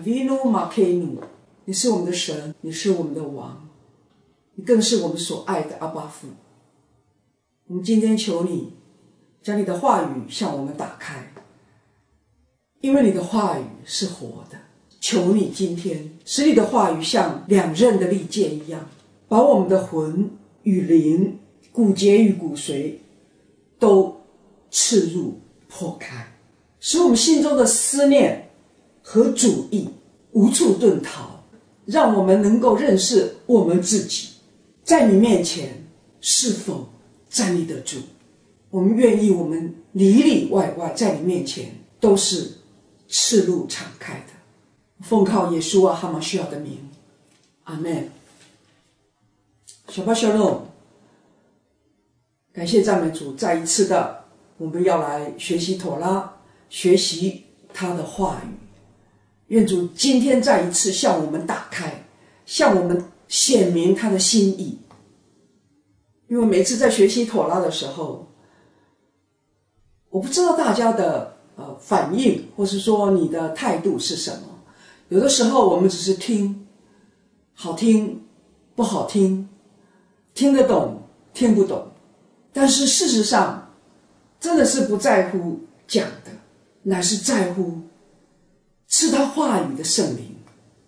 Avinu Malkeinu， 你是我们的神，你是我们的王，你更是我们所爱的阿爸父。我们今天求你将你的话语向我们打开，因为你的话语是活的。求你今天使你的话语像两刃的利剑一样，把我们的魂与灵、骨节与骨髓都刺入破开，使我们心中的思念和主意无处遁逃，让我们能够认识我们自己，在你面前是否站立得住。我们愿意我们里里外外在你面前都是赤露敞开的，奉靠耶稣哈马需要的名，阿们。小巴小龙，感谢赞美主，再一次的我们要来学习妥拉，学习他的话语。愿主今天再一次向我们打开，向我们显明他的心意。因为每次在学习妥拉的时候，我不知道大家的反应，或是说你的态度是什么。有的时候我们只是听，好听不好听，听得懂听不懂，但是事实上真的是不在乎讲的，乃是在乎是他话语的圣灵。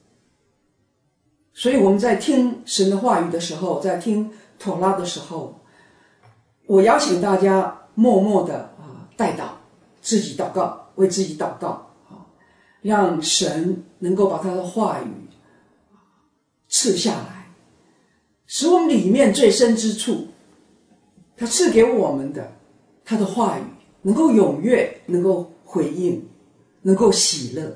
所以我们在听神的话语的时候，在听妥拉的时候，我邀请大家默默的代祷，自己祷告，为自己祷告，让神能够把他的话语赐下来，使我们里面最深之处他赐给我们的他的话语能够踊跃，能够回应，能够喜乐。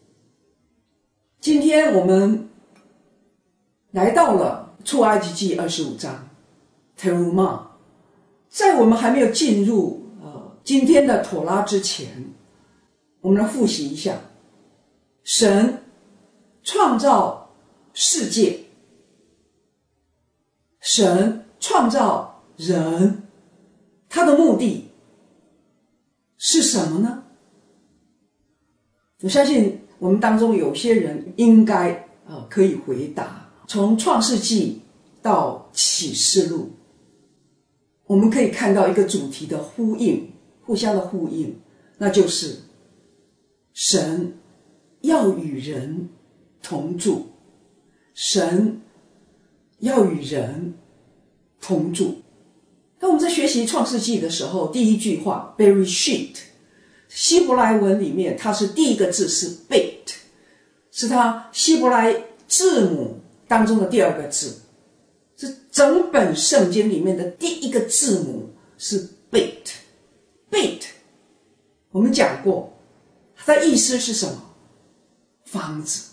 今天我们来到了出埃及记25章 Terumah。 在我们还没有进入今天的妥拉之前，我们来复习一下神创造世界，神创造人，他的目的是什么呢？我相信我们当中有些人应该可以回答。从创世纪到启示录，我们可以看到一个主题的呼应，互相的呼应，那就是神要与人同住，神要与人同住。当我们在学习创世纪的时候，第一句话 Bereshit， 希伯来文里面它是第一个字是 Bet， 是它希伯来字母当中的第二个字，是整本圣经里面的第一个字母是 Bet。 我们讲过它的意思是什么？房子。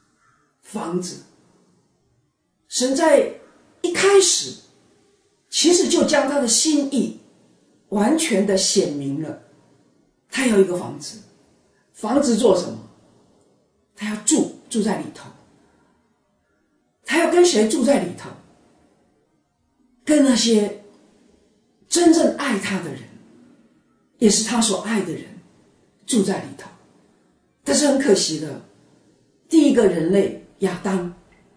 神在一开始其实就将他的心意完全的显明了，他要一个房子。房子做什么？他要住在里头。他要跟谁住在里头？跟那些真正爱他的人，也是他所爱的人住在里头。但是很可惜的，第一个人类亚当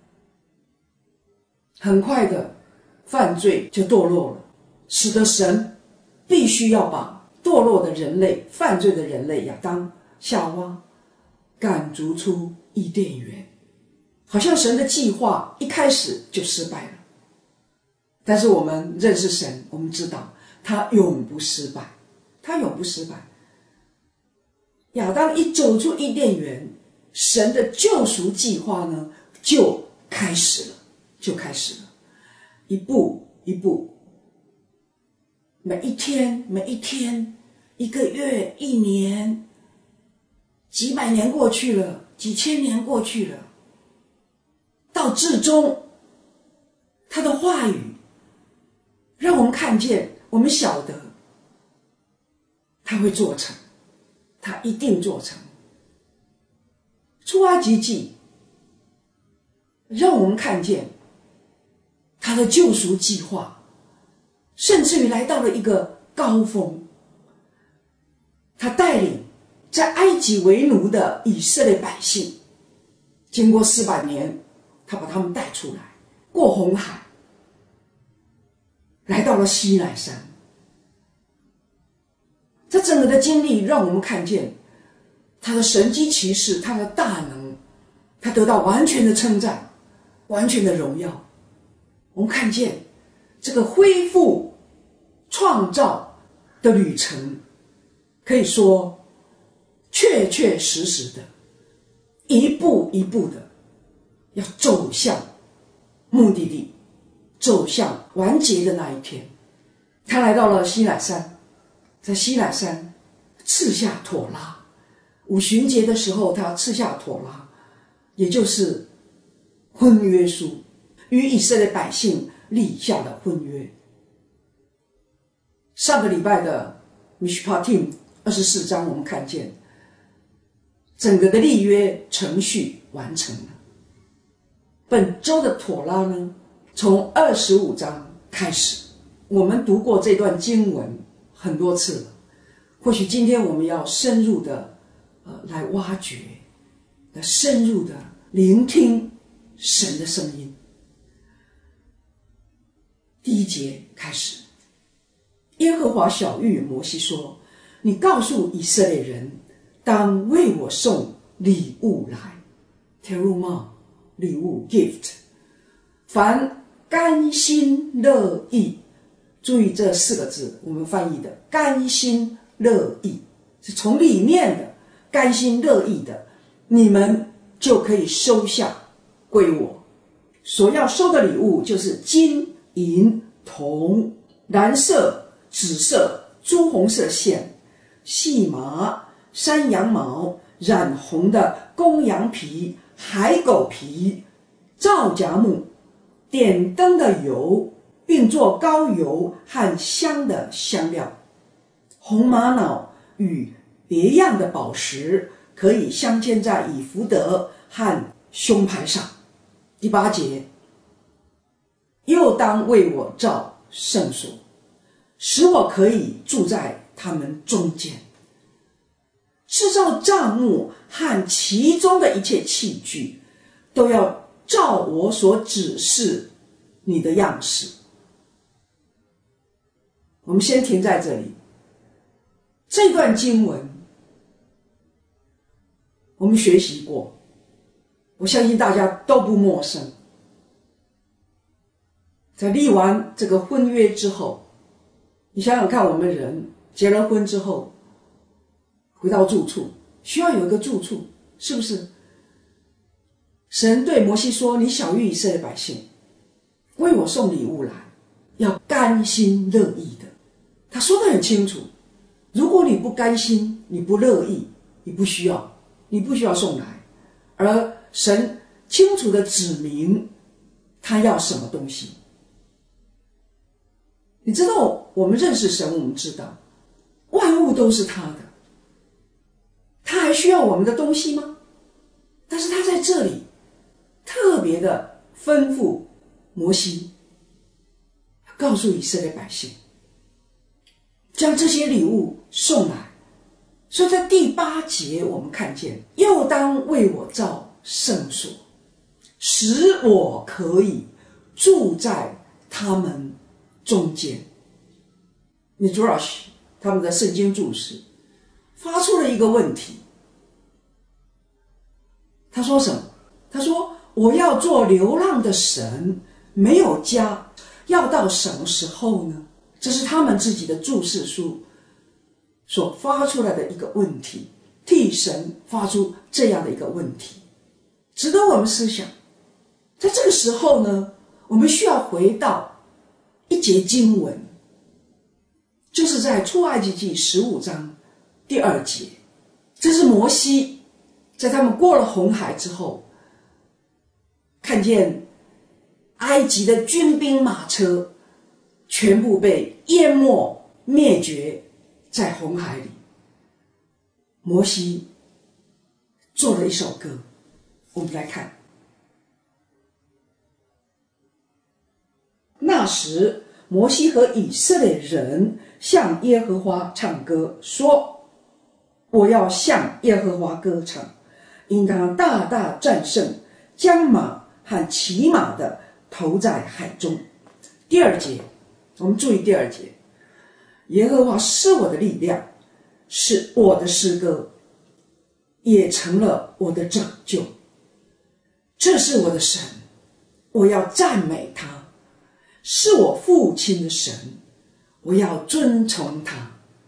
很快的犯罪就堕落了，使得神必须要把堕落的人类、犯罪的人类亚当、夏娃赶逐出伊甸园。好像神的计划一开始就失败了，但是我们认识神，我们知道他永不失败，他永不失败。亚当一走出伊甸园，神的救赎计划呢就开始了，一步一步，每一天，一个月，一年，几百年过去了，几千年过去了，到至终他的话语让我们看见，我们晓得他会做成，他一定做成。出埃及记让我们看见他的救赎计划，甚至于来到了一个高峰。他带领在埃及为奴的以色列百姓经过400年，他把他们带出来，过红海，来到了西乃山。这整个的经历让我们看见他的神迹奇事，他的大能，他得到完全的称赞，完全的荣耀。我们看见这个恢复创造的旅程，可以说确确实实的一步一步的要走向目的地，走向完结的那一天。他来到了西乃山，在西乃山赐下妥拉，五旬节的时候他赐下妥拉，也就是婚约书，与以色列百姓立下了婚约。上个礼拜的 Mishpatim 24章，我们看见整个的立约程序完成了。本周的妥拉呢，从25章开始，我们读过这段经文很多次了，或许今天我们要深入的来挖掘，来深入的聆听神的声音。第1节开始，耶和华晓谕摩西说：你告诉以色列人，当为我送礼物来 terumah 礼物 gift， 凡甘心乐意，注意这4个字，我们翻译的甘心乐意，是从里面的甘心乐意的，你们就可以收下归我。所要收的礼物就是金银铜、蓝色、紫色、朱红色线、细麻、山羊毛、染红的公羊皮、海狗皮、皂荚木、点灯的油，并做膏油和香的香料，红玛瑙与别样的宝石，可以镶嵌在以弗得和胸牌上。第8节，又当为我造圣所，使我可以住在他们中间。制造帐幕和其中的一切器具，都要照我所指示你的样式。我们先停在这里。这段经文我们学习过，我相信大家都不陌生。在立完这个婚约之后，你想想看，我们人结了婚之后回到住处，需要有一个住处，是不是？神对摩西说，你晓谕以色列百姓，为我送礼物来，要甘心乐意的。他说得很清楚，如果你不甘心，你不乐意，你不需要送来。而神清楚地指明他要什么东西。你知道，我们认识神，我们知道万物都是他的，他还需要我们的东西吗？但是他在这里特别的吩咐摩西，告诉以色列百姓，将这些礼物送来。所以在第8节我们看见，又当为我造圣所，使我可以住在他们中间。Midrash 他们的圣经注释发出了一个问题，他说什么？他说，我要做流浪的神，没有家，要到什么时候呢？这是他们自己的注释书所发出来的一个问题，替神发出这样的一个问题，值得我们思想。在这个时候呢，我们需要回到一节经文，就是在出埃及记15章第2节。这是摩西在他们过了红海之后，看见埃及的军兵马车全部被淹没灭绝在红海里。摩西做了一首歌，我们来看。那时摩西和以色列人向耶和华唱歌，说，我要向耶和华歌唱，因他大大战胜将马和骑马的投在海中。第二节，我们注意第二节，耶和华是我的力量，是我的诗歌，也成了我的拯救。这是我的神，我要赞美他，是我父亲的神，我要尊崇他。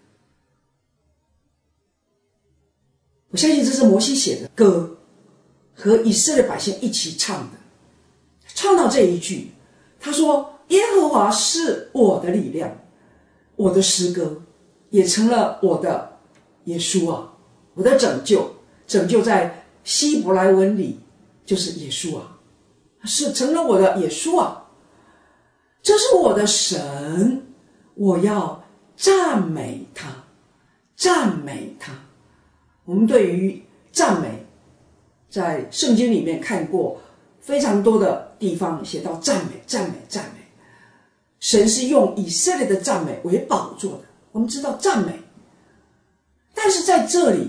我相信这是摩西写的歌，和以色列百姓一起唱的。唱到这一句，他说耶和华是我的力量，我的诗歌，也成了我的耶稣啊，我的拯救。拯救在希伯来文里就是耶稣啊，是成了我的耶稣啊。这是我的神，我要赞美他，赞美他。我们对于赞美，在圣经里面看过非常多的地方写到赞美，赞美，赞美。神是用以色列的赞美为宝座的，我们知道赞美。但是在这里，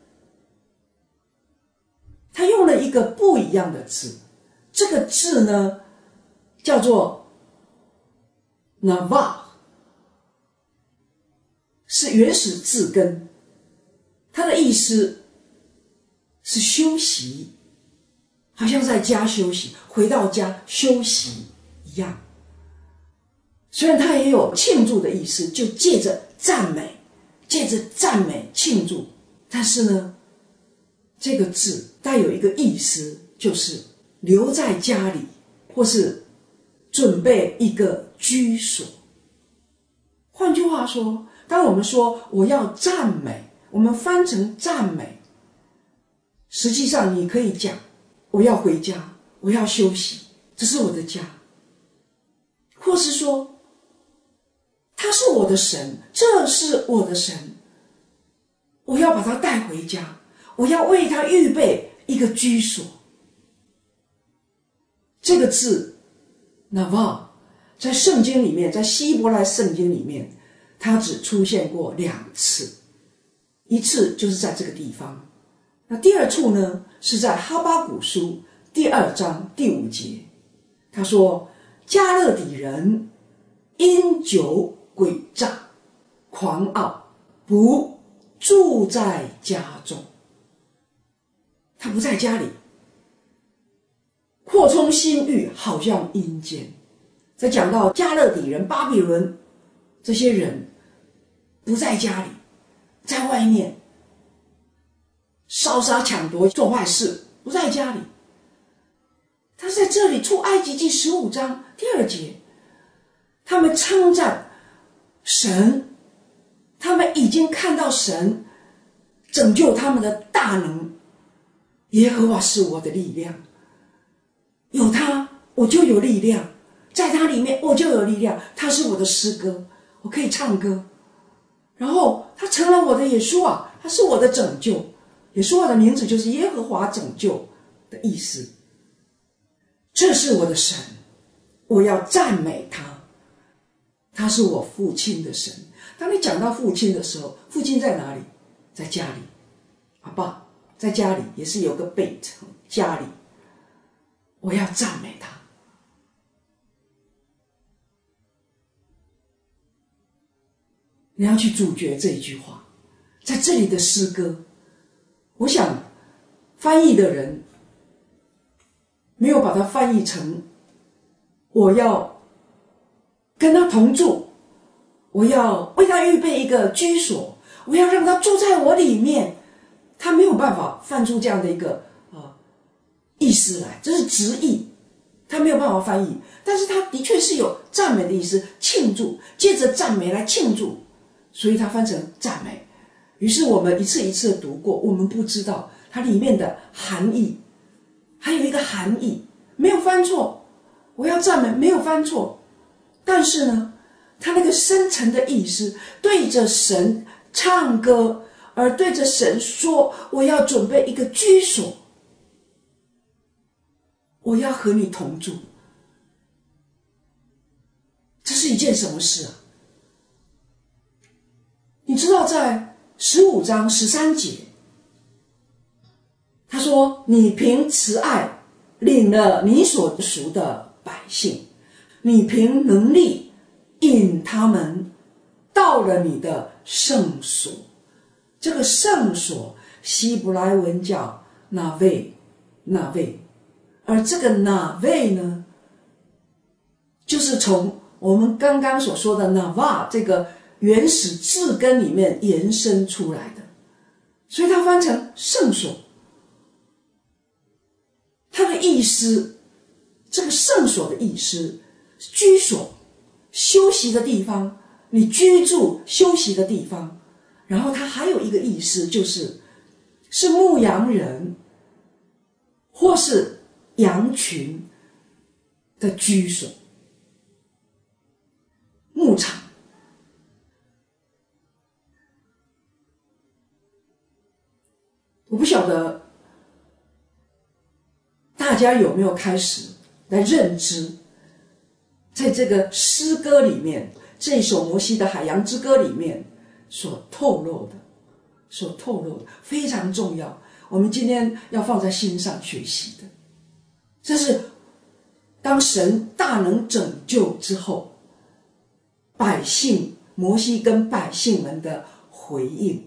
他用了一个不一样的字，这个字呢，叫做 Navah， 是原始字根，它的意思是休息，好像在家休息，回到家休息一样。虽然它也有庆祝的意思，就借着赞美庆祝，但是呢，这个字带有一个意思，就是留在家里，或是准备一个居所。换句话说，当我们说我要赞美，我们翻成赞美，实际上你可以讲我要回家，我要休息，这是我的家。或是说他是我的神，这是我的神，我要把他带回家，我要为他预备一个居所。这个字 Navah 在圣经里面，在希伯来圣经里面，它只出现过2次，一次就是在这个地方，那第二处呢，是在哈巴谷书第2章第5节，他说加勒底人因酒诡诈狂傲，不住在家中。他不在家里，扩充心欲，好像阴间。在讲到加勒底人、巴比伦这些人不在家里，在外面烧杀抢夺做坏事，不在家里。他在这里出埃及记15章第2节，他们称赞神，他们已经看到神拯救他们的大能。耶和华是我的力量，有他我就有力量，在他里面我就有力量，他是我的诗歌，我可以唱歌。然后他成了我的耶稣啊，他是我的拯救。耶稣的名字就是耶和华拯救的意思。这是我的神，我要赞美他，他是我父亲的神。当你讲到父亲的时候，父亲在哪里？在家里。阿爸在家里，也是有个 bait， 家里，我要赞美他。你要去咀嚼这一句话，在这里的诗歌，我想翻译的人没有把它翻译成我要跟他同住，我要为他预备一个居所，我要让他住在我里面。他没有办法翻出这样的一个意思来，这是直译，他没有办法翻译。但是他的确是有赞美的意思，庆祝，借着赞美来庆祝，所以他翻成赞美。于是我们一次一次的读过，我们不知道它里面的含义，还有一个含义没有翻错，我要赞美没有翻错。但是呢，他那个深层的意思，对着神唱歌，而对着神说，我要准备一个居所，我要和你同住。这是一件什么事啊？你知道在15章13节，他说你凭慈爱领了你所属的百姓，你凭能力引他们到了你的圣所。这个圣所希伯来文叫那位，而这个那位呢，就是从我们刚刚所说的那瓦这个原始字根里面延伸出来的，所以它翻成圣所。它的意思，这个圣所的意思，居所，休息的地方，你居住休息的地方。然后它还有一个意思，是牧羊人或是羊群的居所，牧场。我不晓得大家有没有开始来认知，在这个诗歌里面，这首摩西的海洋之歌里面所透露的非常重要，我们今天要放在心上学习的。这是当神大能拯救之后，摩西跟百姓们的回应，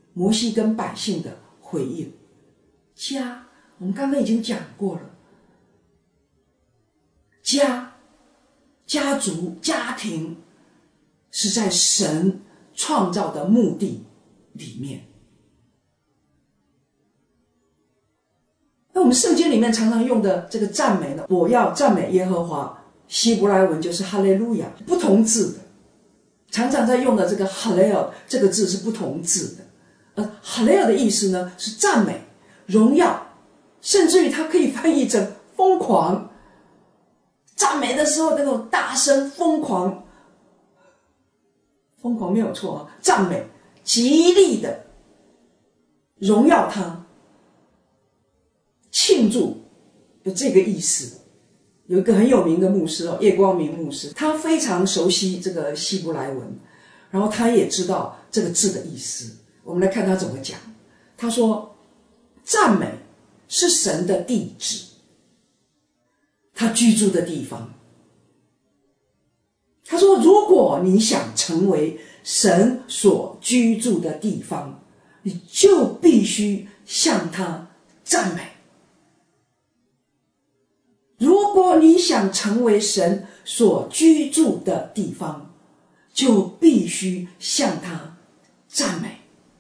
家，我们刚刚已经讲过了，家族、家庭是在神创造的目的里面。那我们圣经里面常常用的这个赞美呢，我要赞美耶和华，希伯来文就是哈利路亚，不同字的，常常在用的这个哈雷尔这个字是不同字的。哈雷尔的意思呢是赞美、荣耀，甚至于它可以翻译成疯狂。赞美的时候那种大声疯狂没有错啊，赞美极力的荣耀他，庆祝，有这个意思。有一个很有名的牧师叶光明牧师，他非常熟悉这个希伯来文，然后他也知道这个字的意思。我们来看他怎么讲。他说，赞美是神的地址，他居住的地方。他说，如果你想成为神所居住的地方，你就必须向他赞美。如果你想成为神所居住的地方，就必须向他赞美。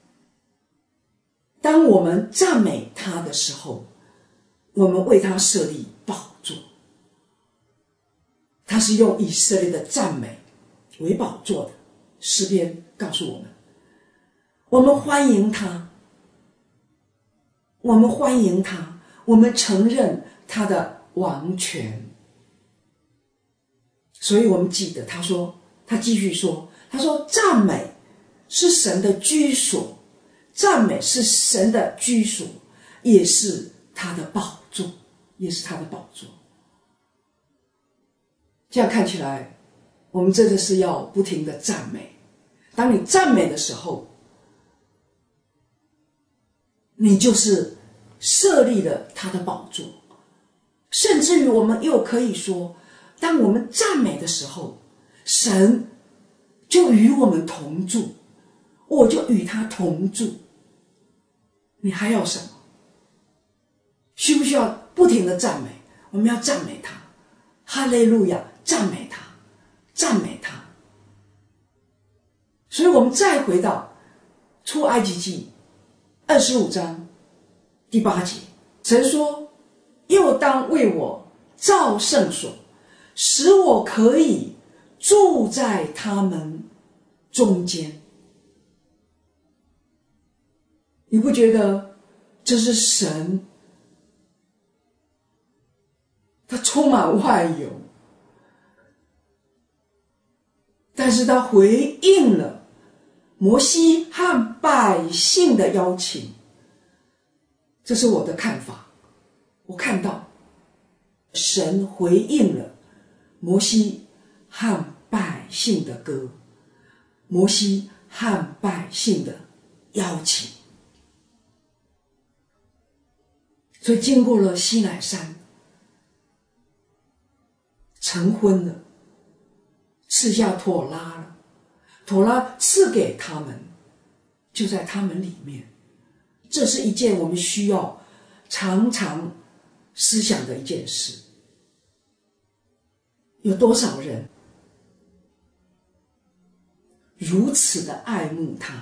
当我们赞美他的时候，我们为他设立宝座。他是用以色列的赞美为宝座的。诗篇告诉我们，我们欢迎他，我们承认他的王权。所以我们记得他继续说，他说赞美是神的居所，也是他的宝座，这样看起来，我们真的是要不停的赞美。当你赞美的时候，你就是设立了他的宝座。甚至于我们又可以说，当我们赞美的时候，神就与我们同住，我就与他同住。你还要什么？需不需要不停的赞美？我们要赞美他，哈利路亚，赞美他。所以我们再回到出埃及记25章第8节，神说，又当为我造圣所，使我可以住在他们中间。你不觉得这是神他充满万有，但是他回应了摩西和百姓的邀请。这是我的看法。我看到神回应了摩西和百姓的歌，摩西和百姓的邀请。所以经过了西乃山， 成婚了，赐下妥拉了，妥拉赐给他们，就在他们里面。这是一件我们需要常常思想的一件事。有多少人如此的爱慕他，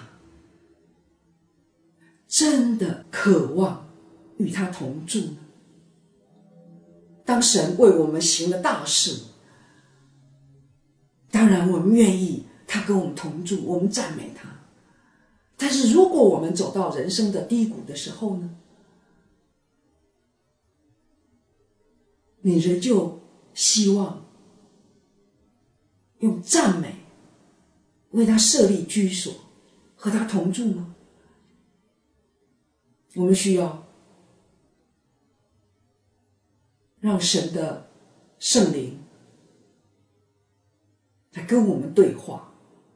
真的渴望与他同住呢？当神为我们行了大事，当然我们愿意他跟我们同住，我们赞美他。但是如果我们走到人生的低谷的时候呢，你仍旧希望用赞美为他设立居所，和他同住吗？我们需要让神的圣灵来跟我们对话。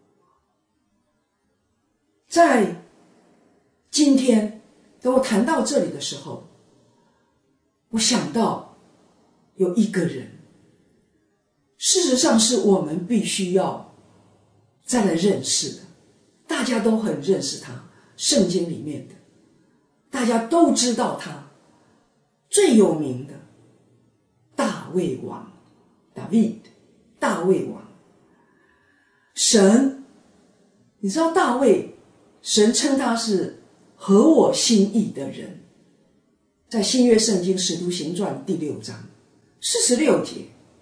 在今天当我谈到这里的时候，我想到有一个人，事实上是我们必须要再来认识的。大家都很认识他，圣经里面的大家都知道他，最有名的大卫王 David， 大卫王。神，你知道大卫，神称他是合我心意的人，在新约圣经使徒行传第6章46节，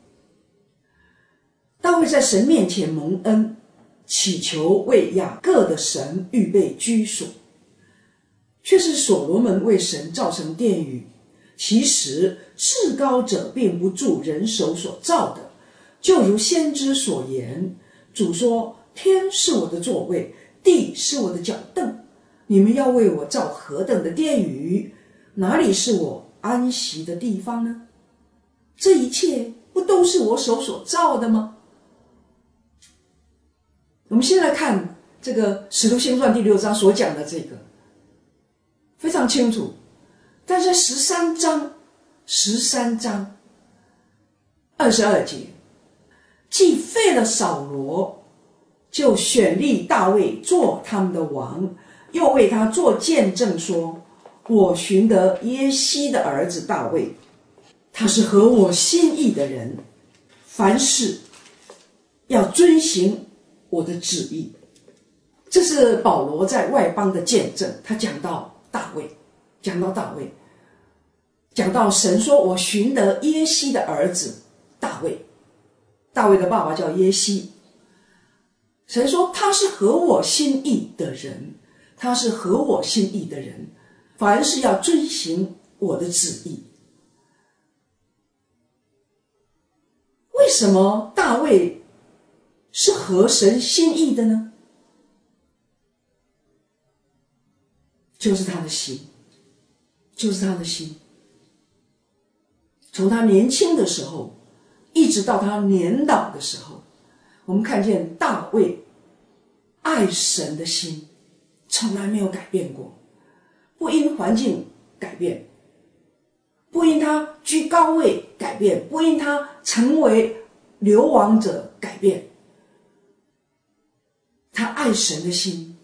大卫在神面前蒙恩，祈求为雅各的神预备居所，却是所罗门为神造成殿宇。其实至高者并不住人手所造的，就如先知所言，主说，天是我的座位，地是我的脚凳，你们要为我造何等的殿宇，哪里是我安息的地方呢？这一切不都是我手所造的吗？我们先来看这个使徒行传第6章所讲的这个非常清楚，但是13章22节，既废了扫罗，就选立大卫做他们的王，又为他做见证说，我寻得耶西的儿子大卫，他是合我心意的人，凡事要遵行我的旨意。这是保罗在外邦的见证，他讲到大卫，讲到神说，我寻得耶西的儿子大卫，大卫的爸爸叫耶西。神说他是合我心意的人，他是合我心意的人，凡事要遵行我的旨意。为什么大卫是合神心意的呢？就是他的心，从他年轻的时候一直到他年老的时候，我们看见大卫爱神的心从来没有改变过，不因环境改变，不因他居高位改变，不因他成为流亡者改变，他爱神的心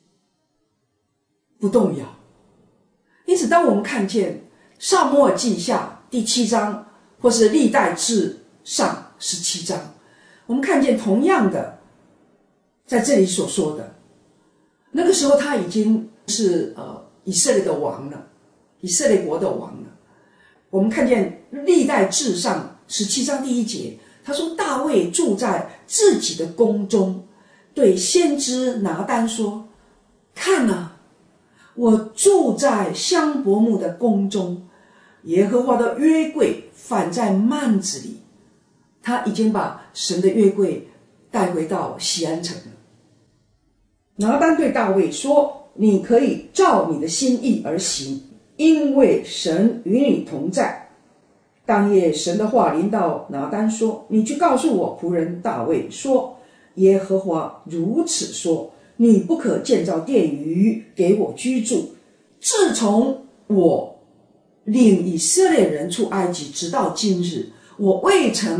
不动摇。因此当我们看见撒母耳记下第7章，或是历代志上17章，我们看见同样的在这里所说的，那个时候他已经是以色列的王了，以色列国的王了。我们看见历代志上17章第1节，他说大卫住在自己的宫中，对先知拿单说，看啊，我住在香柏木的宫中，耶和华的约柜反在幔子里。他已经把神的约柜带回到锡安城了。拿单对大卫说，你可以照你的心意而行，因为神与你同在。当夜神的话临到拿单说，你去告诉我仆人大卫说，耶和华如此说，你不可建造殿宇给我居住，自从我领以色列人出埃及直到今日，我未曾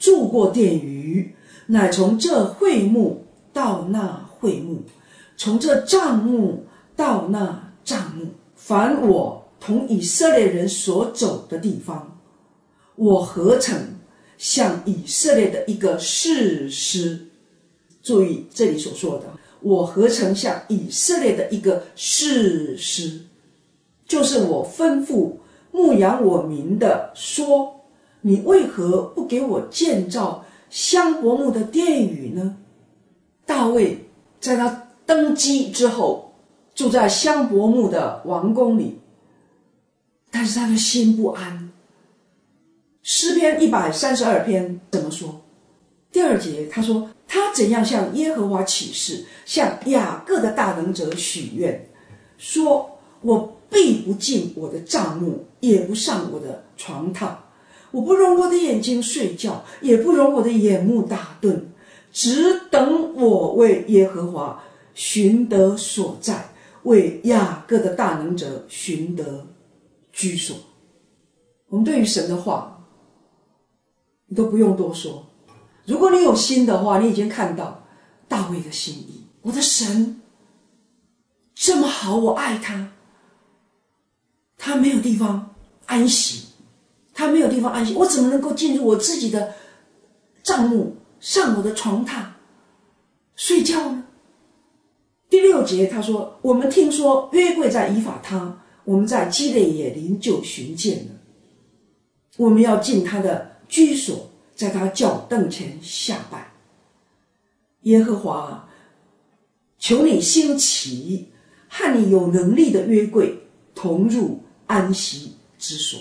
住过殿宇，乃从这会幕到那会幕，从这帐幕到那帐幕。凡我同以色列人所走的地方，我何曾像以色列的一个士师。注意这里所说的，我何曾像以色列的一个士师，就是我吩咐牧养我民的说，你为何不给我建造香柏木的殿宇呢？大卫在他登基之后，住在香柏木的王宫里，但是他的心不安。诗篇132篇怎么说？第2节他说，他怎样向耶和华起誓，向雅各的大能者许愿，说我必不进我的帐幕，也不上我的床榻，我不容我的眼睛睡觉，也不容我的眼目打盹，只等我为耶和华寻得所在，为雅各的大能者寻得居所。我们对于神的话，你都不用多说。如果你有心的话，你已经看到大卫的心意。我的神这么好，我爱他，他没有地方安息，他没有地方安息，我怎么能够进入我自己的帐幕，上我的床榻睡觉呢？第6节他说，我们听说约柜在以法他，我们在基列野林就寻见了，我们要进他的居所，在他脚凳前下拜。耶和华，求你兴起，和你有能力的约柜同入安息之所。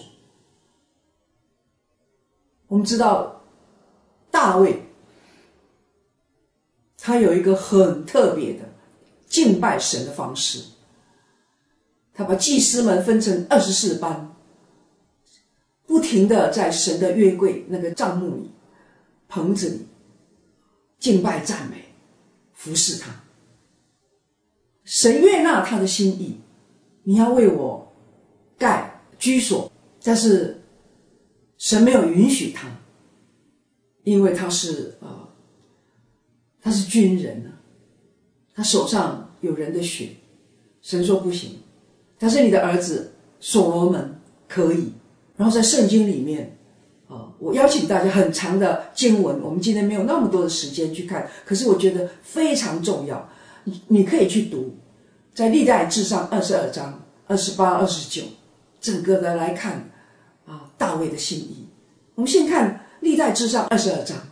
我们知道大卫他有一个很特别的敬拜神的方式，他把祭司们分成24班，不停的在神的约柜那个帐幕里棚子里敬拜赞美服侍他。神悦纳他的心意，你要为我盖居所，但是神没有允许他，因为他是军人他手上有人的血，神说不行。但是你的儿子所罗门可以。然后在圣经里面我邀请大家很长的经文，我们今天没有那么多的时间去看，可是我觉得非常重要，你可以去读，在历代志上22章28、29，整个的来看大卫的心意。我们先看历代志上22章。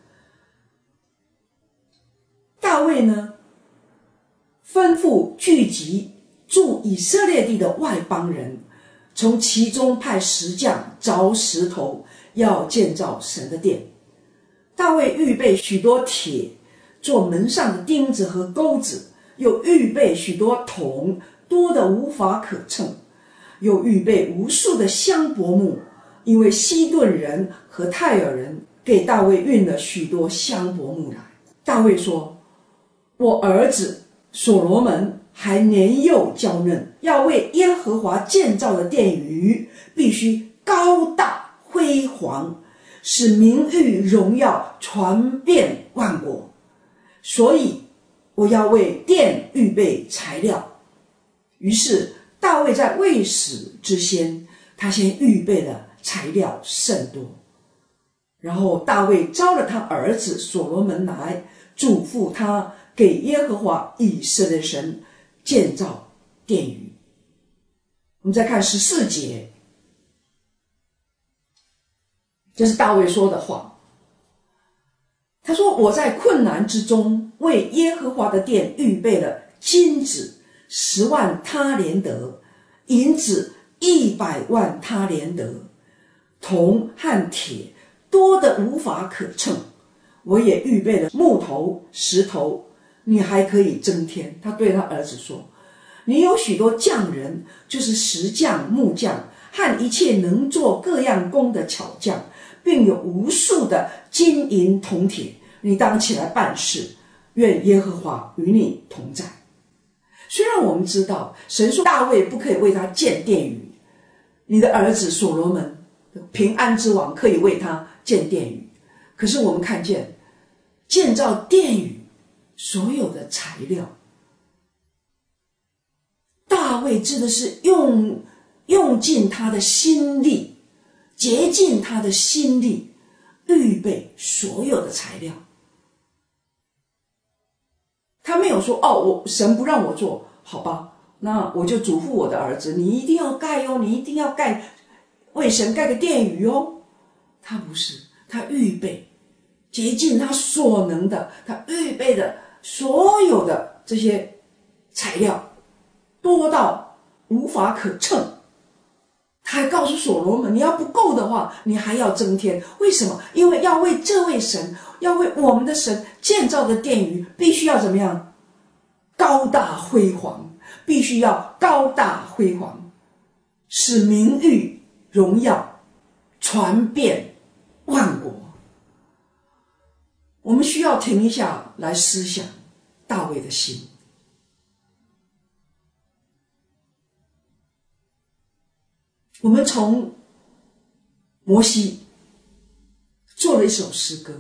大卫呢，吩咐聚集住以色列地的外邦人，从其中派石匠凿石头，要建造神的殿。大卫预备许多铁做门上的钉子和钩子，又预备许多铜，多得无法可称，又预备无数的香柏木，因为西顿人和泰尔人给大卫运了许多香柏木来。大卫说，我儿子所罗门还年幼娇嫩，要为耶和华建造的殿宇必须高大辉煌，使名誉荣耀传遍万国。所以我要为殿预备材料。于是大卫在未死之先，他先预备了材料甚多。然后大卫召了他儿子所罗门来，嘱咐他给耶和华以色列神建造殿宇。我们再看14节，这是大卫说的话。他说，我在困难之中为耶和华的殿预备了金子10万他连得，银子100万他连得，铜和铁多得无法可称。我也预备了木头石头，你还可以增添。他对他儿子说，你有许多匠人，就是石匠、木匠和一切能做各样工的巧匠，并有无数的金银铜铁，你当起来办事，愿耶和华与你同在。虽然我们知道神说大卫不可以为他建殿宇，你的儿子所罗门平安之王可以为他建殿宇， 可是我们看见建造殿宇所有的材料，大卫真的是用尽他的心力，竭尽他的心力，预备所有的材料。他没有说神不让我做，好吧，那我就嘱咐我的儿子，你一定要盖哦，你一定要盖，为神盖个殿宇哦。他不是，他预备，竭尽他所能的，他预备的所有的这些材料多到无法可称。他还告诉所罗门，你要不够的话，你还要增添。为什么？因为要为这位神，要为我们的神建造的殿宇，必须要怎么样？高大辉煌，必须要高大辉煌，使名誉荣耀传遍万国。我们需要停一下来思想大卫的心。我们从摩西做了一首诗歌，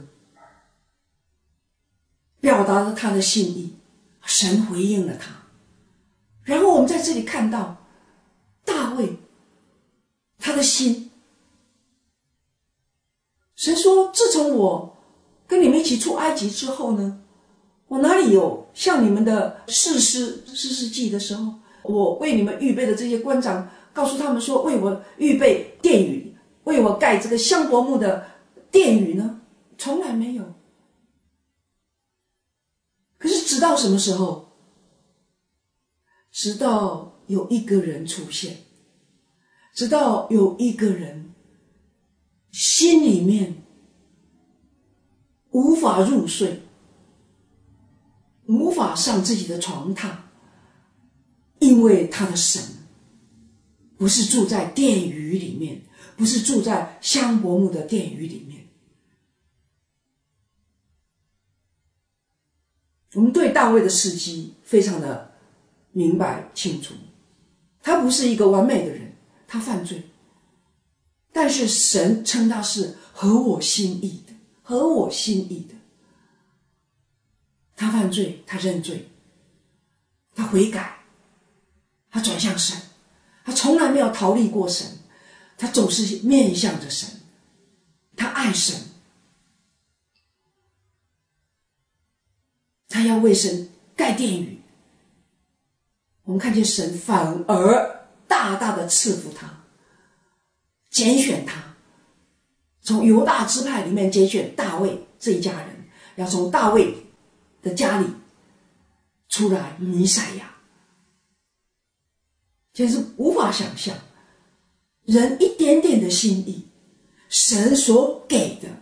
表达了他的心意，神回应了他。然后我们在这里看到大卫他的心，神说，自从我跟你们一起出埃及之后呢，我哪里有像你们的士师记的时候，我为你们预备的这些官长，告诉他们说为我预备殿宇，为我盖这个香柏木的殿宇呢？从来没有。可是直到什么时候？直到有一个人出现，直到有一个人心里面无法入睡，无法上自己的床榻，因为他的神不是住在殿宇里面，不是住在香柏木的殿宇里面。我们对大卫的事迹非常的明白清楚，他不是一个完美的人，他犯罪，但是神称他是合我心意的，合我心意的。他犯罪，他认罪，他悔改，他转向神，他从来没有逃离过神，他总是面向着神，他爱神，他要为神盖殿宇。我们看见神反而大大的赐福他，拣选他，从犹大支派里面拣选大卫这一家人，要从大卫的家里出来弥赛亚。简直无法想象，人一点点的心意，神所给的，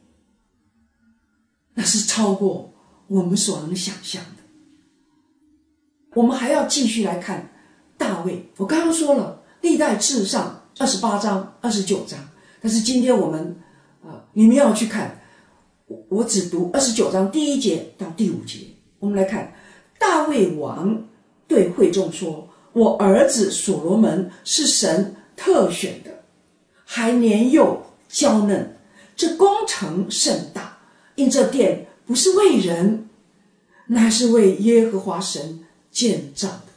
那是超过我们所能想象的。我们还要继续来看大卫。我刚刚说了历代志上28章29章，但是今天我们你们要去看，我只读29章第1节到第5节。我们来看大卫王对会众说，我儿子所罗门是神特选的，还年幼娇嫩，这工程甚大，因这殿不是为人，乃是为耶和华神建造的。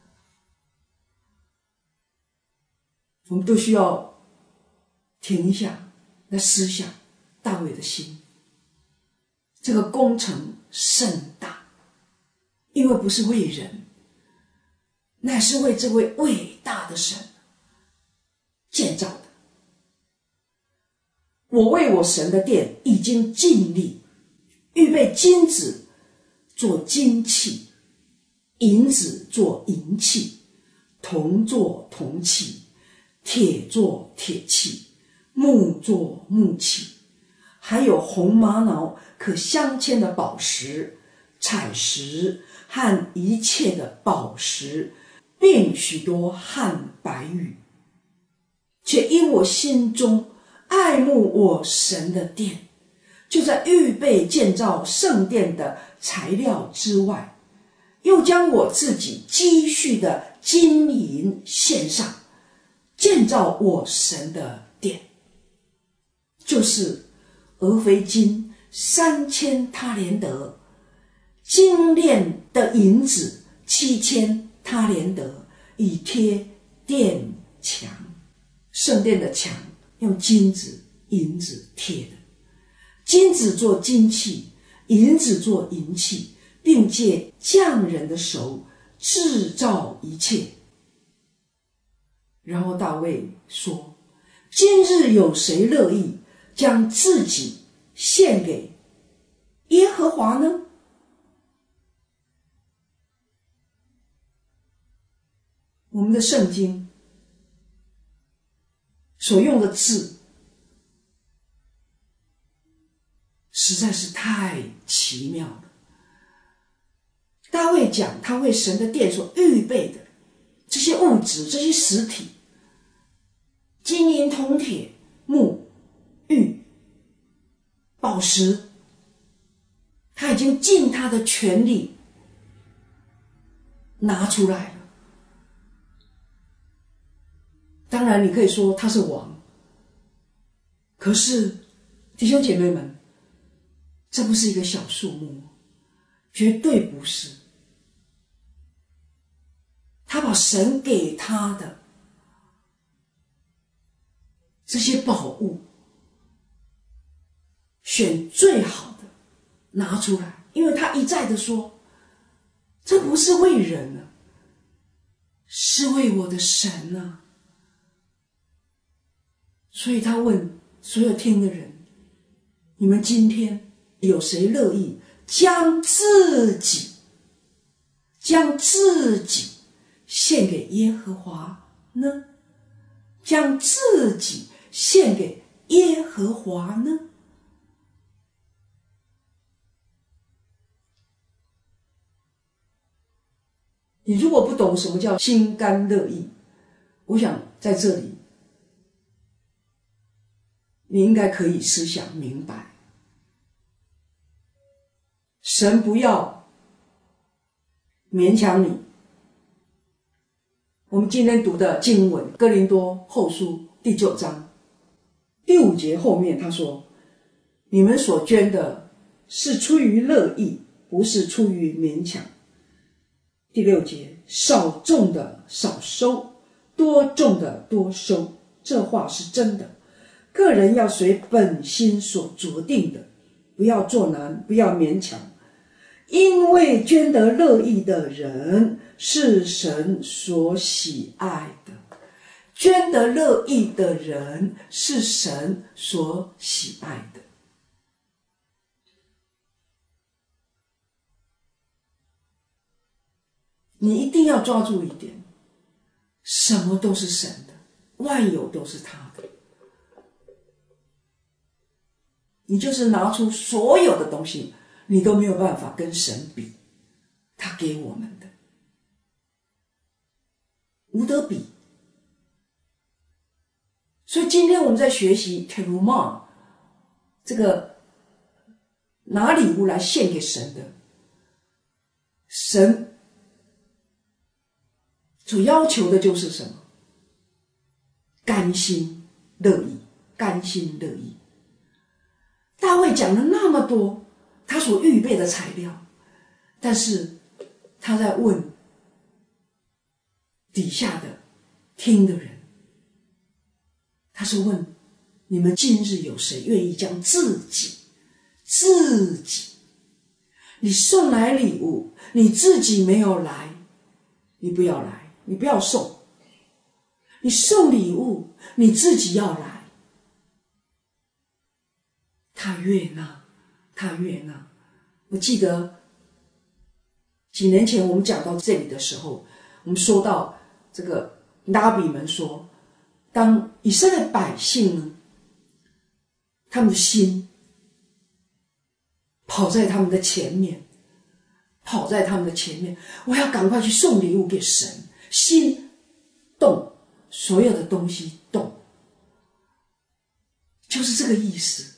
我们都需要停一下来思想大卫的心。这个工程甚大，因为不是为人，乃是为这位伟大的神建造的。我为我神的殿已经尽力，预备金子做金器，银子做银器，铜做铜器，铁做铁器，木做木器，还有红玛瑙可镶嵌的宝石、彩石和一切的宝石，并许多汉白玉。且因我心中爱慕我神的殿，就在预备建造圣殿的材料之外，又将我自己积蓄的金银献上，建造我神的殿，就是俄斐金3000他连德，精炼的银子7000他连德，以贴殿墙。圣殿的墙用金子、银子贴的，金子做金器，银子做银器，并借匠人的手制造一切。然后大卫说：今日有谁乐意将自己献给耶和华呢？我们的圣经所用的字实在是太奇妙了。大卫讲他为神的殿所预备的这些物质，这些实体，金银铜铁木玉宝石，他已经尽他的全力拿出来了。当然你可以说他是王，可是弟兄姐妹们，这不是一个小数目，绝对不是。他把神给他的这些宝物选最好的拿出来，因为他一再的说，这不是为人啊，是为我的神啊。所以他问所有听的人，你们今天有谁乐意将自己献给耶和华呢？将自己献给耶和华呢？你如果不懂什么叫心甘乐意，我想在这里你应该可以思想明白，神不要勉强你。我们今天读的经文哥林多后书第9章第5节后面他说，你们所捐的是出于乐意，不是出于勉强。第6节，少种的少收，多种的多收，这话是真的。个人要随本心所酌定的，不要作难，不要勉强，因为捐得乐意的人是神所喜爱的。捐得乐意的人是神所喜爱的。你一定要抓住一点，什么都是神的，万有都是他的。你就是拿出所有的东西，你都没有办法跟神比，他给我们的无得比。所以今天我们在学习 Terumah 这个拿礼物来献给神的，神所要求的就是什么？甘心乐意，甘心乐意。大卫讲了那么多他所预备的材料，但是他在问底下的听的人，他是问你们今日有谁愿意将自己你送来礼物，你自己没有来，你不要来，你不要送。你送礼物，你自己要来，他悦纳，他悦纳。我记得几年前我们讲到这里的时候，我们说到这个拉比们说，当以色列百姓呢，他们的心跑在他们的前面，我要赶快去送礼物给神，心动，所有的东西动，就是这个意思。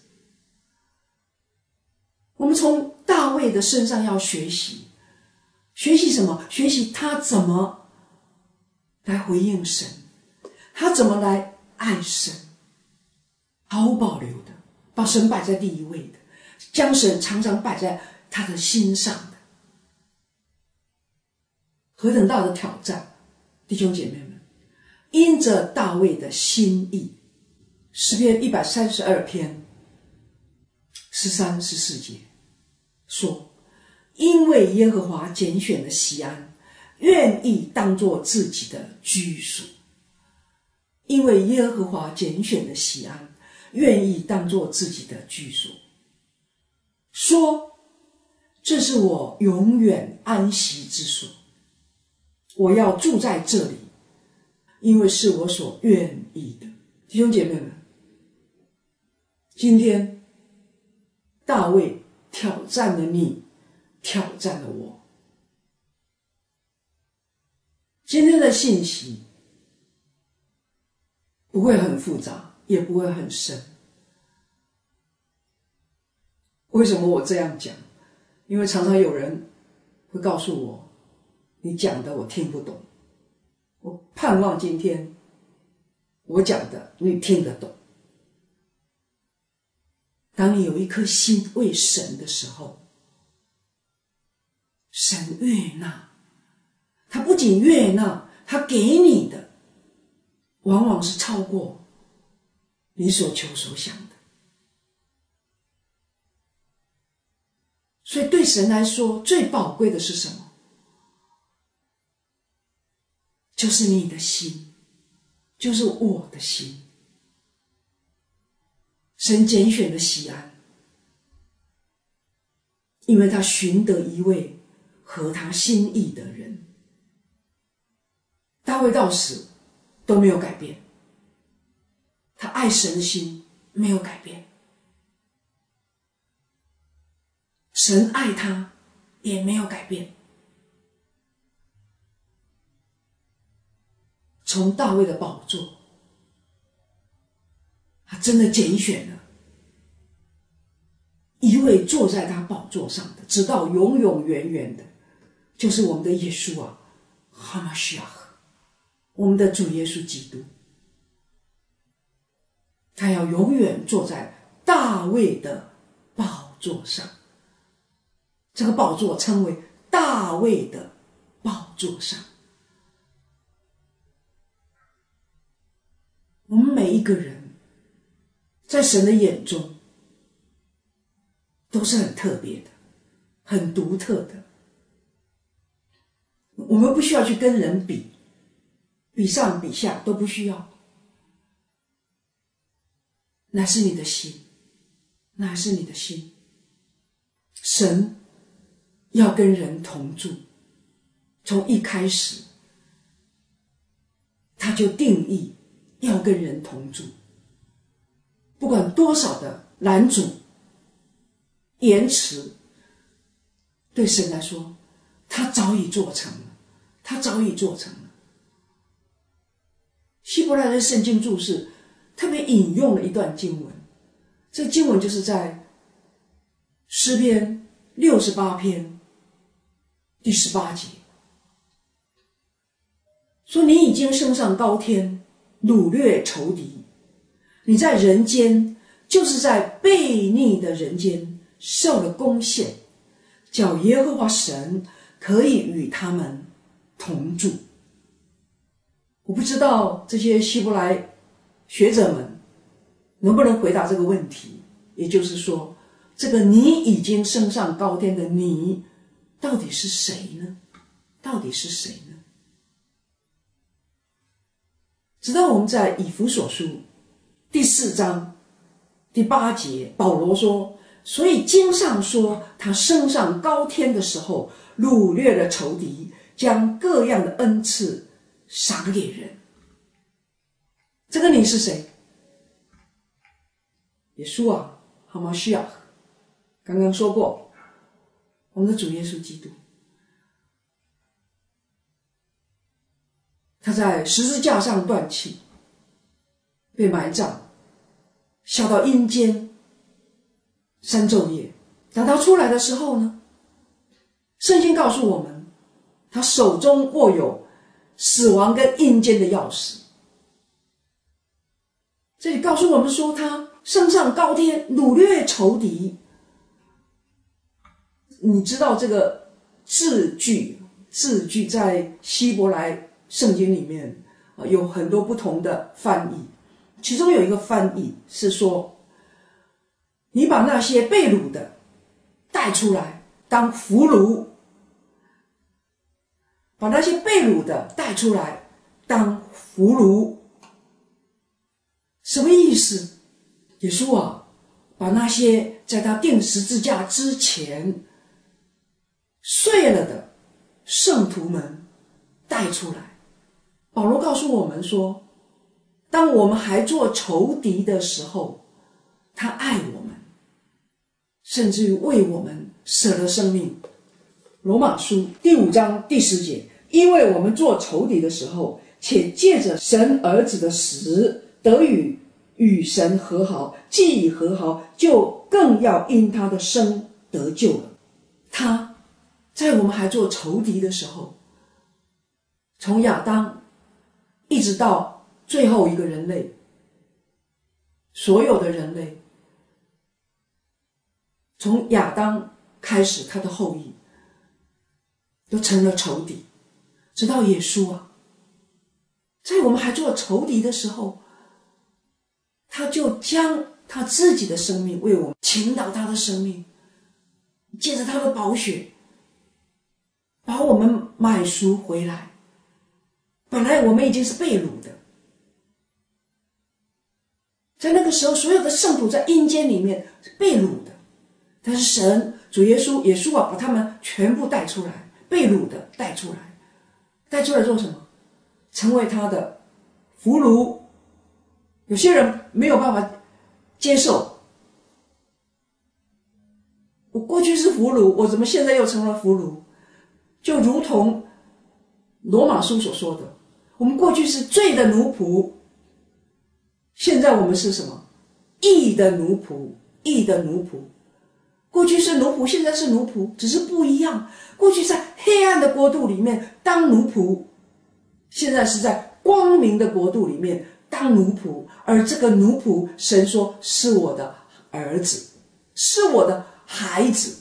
我们从大卫的身上要学习什么？学习他怎么来回应神，他怎么来爱神，毫无保留的把神摆在第一位的，将神常常摆在他的心上的。何等大的挑战，弟兄姐妹们！因着大卫的心意，诗篇132篇13、14节说，因为耶和华拣选了锡安，愿意当作自己的居所。因为耶和华拣选了锡安，愿意当作自己的居所，说这是我永远安息之所，我要住在这里，因为是我所愿意的。弟兄姐妹们，今天大卫挑战了你，挑战了我。今天的信息不会很复杂，也不会很深。为什么我这样讲？因为常常有人会告诉我，你讲的我听不懂。我盼望今天我讲的你听得懂。当你有一颗心为神的时候，神悦纳，他不仅悦纳，他给你的往往是超过你所求所想的。所以对神来说，最宝贵的是什么？就是你的心，就是我的心。神拣选了锡安，因为他寻得一位合他心意的人。大卫到死都没有改变，他爱神的心没有改变，神爱他也没有改变。从大卫的宝座，他真的拣选了一位坐在他宝座上的，直到永永远远的，就是我们的耶稣啊，哈马西亚，我们的主耶稣基督。他要永远坐在大卫的宝座上，这个宝座称为大卫的宝座上。我们每一个人在神的眼中都是很特别的，很独特的。我们不需要去跟人比，比上比下都不需要。那是你的心，那是你的心。神要跟人同住，从一开始他就定义要跟人同住，不管多少的拦阻延迟，对神来说他早已做成了，他早已做成了。希伯来的圣经注释特别引用了一段经文，这经文就是在诗篇68篇第18节，说你已经升上高天，掳掠仇敌，你在人间，就是在悖逆的人间受了贡献，叫耶和华神可以与他们同住。我不知道这些希伯来学者们能不能回答这个问题，也就是说，这个你已经升上高天的你到底是谁呢？到底是谁呢？直到我们在以弗所书第4章第8节，保罗说，所以经上说他升上高天的时候，掳掠了仇敌，将各样的恩赐赏给人。这个你是谁？耶稣啊，哈马西亚，刚刚说过，我们的主耶稣基督，他在十字架上断气，被埋葬，下到阴间3昼夜。当他出来的时候呢，圣经告诉我们，他手中握有死亡跟阴间的钥匙。这里告诉我们说，他升上高天，掳掠仇敌。你知道这个字句在希伯来圣经里面有很多不同的翻译，其中有一个翻译是说，你把那些被掳的带出来当俘虏，把那些被掳的带出来当俘虏。什么意思？耶稣啊，把那些在他钉十字架之前睡了的圣徒们带出来。保罗告诉我们说，当我们还做仇敌的时候，他爱我们，甚至于为我们舍了生命。罗马书第5章第10节，因为我们做仇敌的时候，且借着神儿子的死得与神和好，既已和好，就更要因他的生得救了。他在我们还做仇敌的时候，从亚当一直到最后一个人类，所有的人类从亚当开始，他的后裔都成了仇敌，直到耶稣啊，在我们还做仇敌的时候，他就将他自己的生命为我们倾倒他的生命，借着他的宝血把我们买赎回来。本来我们已经是被掳的，在那个时候所有的圣徒在阴间里面是被掳的，但是神主耶稣啊，把他们全部带出来，被掳的带出来做什么？成为他的俘虏。有些人没有办法接受，我过去是俘虏，我怎么现在又成了俘虏？就如同罗马书所说的，我们过去是罪的奴仆，现在我们是什么？义的奴仆。过去是奴仆，现在是奴仆，只是不一样。过去在黑暗的国度里面当奴仆，现在是在光明的国度里面当奴仆。而这个奴仆，神说是我的儿子，是我的孩子。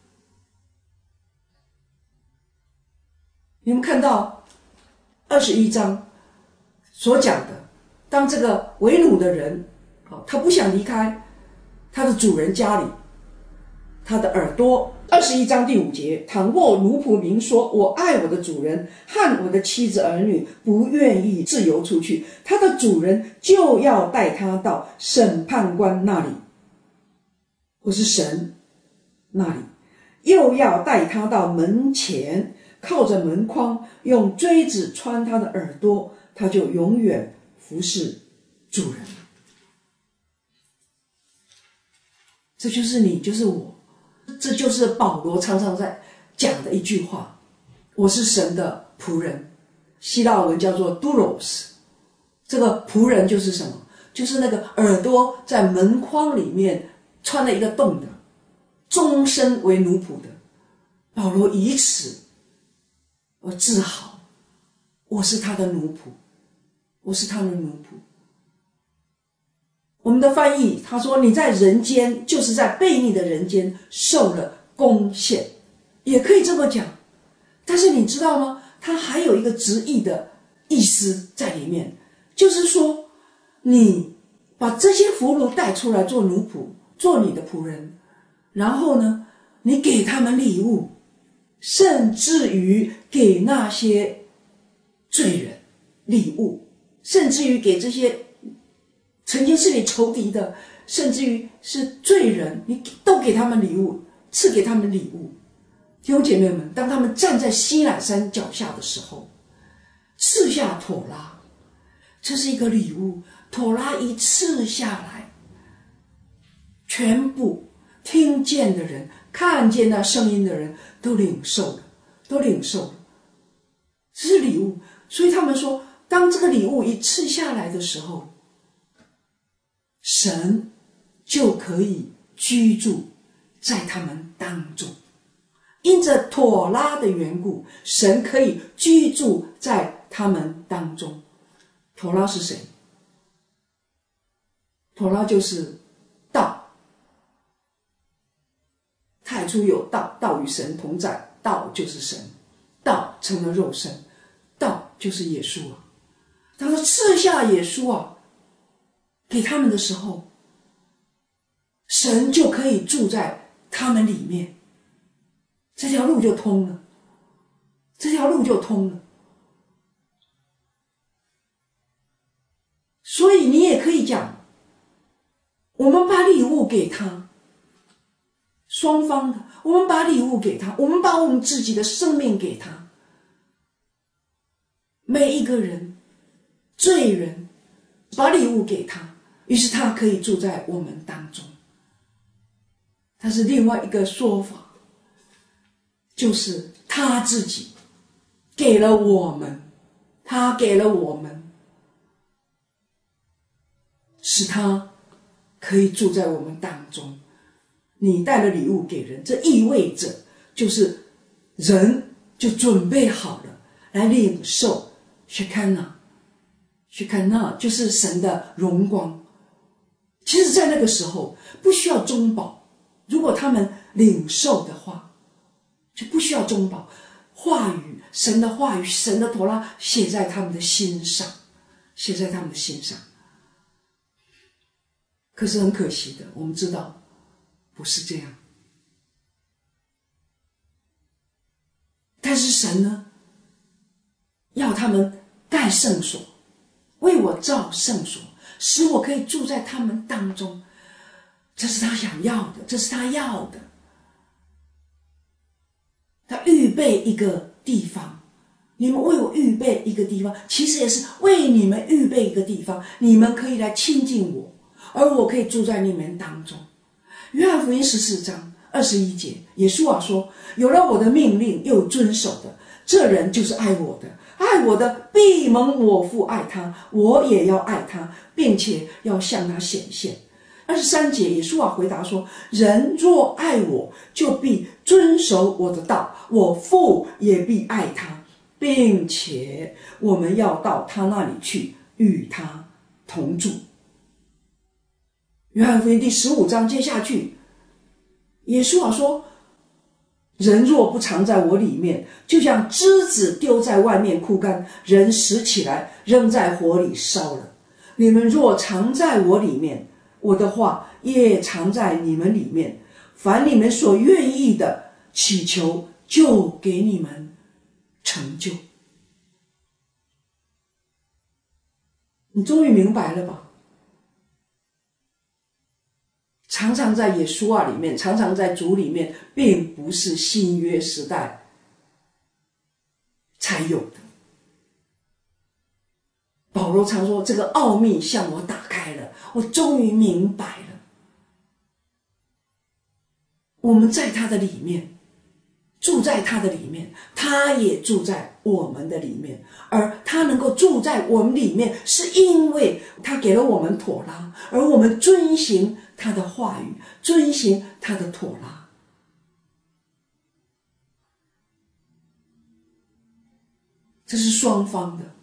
你们看到21章所讲的，当这个为奴的人他不想离开他的主人家里，他的耳朵。21章第5节，倘若奴仆明说，我爱我的主人和我的妻子儿女，不愿意自由出去，他的主人就要带他到审判官那里，或是神那里，又要带他到门前，靠着门框，用锥子穿他的耳朵，他就永远服侍主人。这就是你，就是我，这就是保罗常常在讲的一句话，我是神的仆人。希腊文叫做 doulos， 这个仆人就是什么？就是那个耳朵在门框里面穿了一个洞的，终身为奴仆的。保罗以此而自豪，我是他的奴仆，我是他的奴仆。我们的翻译他说，你在人间，就是在悖逆的人间受了贡献，也可以这么讲。但是你知道吗？它还有一个直译的意思在里面，就是说你把这些俘虏带出来做奴仆，做你的仆人，然后呢，你给他们礼物，甚至于给那些罪人礼物，甚至于给这些曾经是你仇敌的，甚至于是罪人，你都给他们礼物，赐给他们礼物。弟兄姐妹们，当他们站在西乃山脚下的时候，赐下妥拉，这是一个礼物。妥拉一赐下来，全部听见的人，看见那声音的人都领受了，这是礼物。所以他们说，当这个礼物一赐下来的时候，神就可以居住在他们当中。因着妥拉的缘故，神可以居住在他们当中。妥拉是谁？妥拉就是太初有道，道与神同在，道就是神，道成了肉身，道就是耶稣啊。他说赐下耶稣啊给他们的时候，神就可以住在他们里面，这条路就通了，这条路就通了。所以你也可以讲，我们把礼物给他，双方的，我们把礼物给他，我们把我们自己的生命给他，每一个人罪人把礼物给他，于是他可以住在我们当中。他是另外一个说法，就是他自己给了我们，他给了我们，使他可以住在我们当中。你带了礼物给人，这意味着就是人就准备好了来领受Shekinah，就是神的荣光。其实在那个时候不需要中保，如果他们领受的话就不需要中保，话语，神的话语，神的妥拉写在他们的心上，写在他们的心上。可是很可惜的，我们知道不是这样。但是神呢，要他们盖圣所，为我造圣所，使我可以住在他们当中。这是他想要的，这是他要的。他预备一个地方，你们为我预备一个地方，其实也是为你们预备一个地方，你们可以来亲近我，而我可以住在你们当中。约翰福音14章21节，耶稣啊说，有了我的命令又遵守的，这人就是爱我的，爱我的必蒙我父爱他，我也要爱他，并且要向他显现。23节，耶稣回答说，人若爱我，就必遵守我的道，我父也必爱他，并且我们要到他那里去，与他同住。约翰福音第15章接下去，耶稣说，人若不藏在我里面，就像枝子丢在外面枯干，人拾起来扔在火里烧了。你们若藏在我里面，我的话也藏在你们里面，凡你们所愿意的祈求，就给你们成就。你终于明白了吧？常常在耶稣里面，常常在主里面，并不是新约时代才有的。保罗常说，这个奥秘向我打开了，我终于明白了。我们在他的里面，住在他的里面，他也住在我们的里面，而他能够住在我们里面，是因为他给了我们妥拉，而我们遵行他的话语，遵行他的妥拉。这是双方的，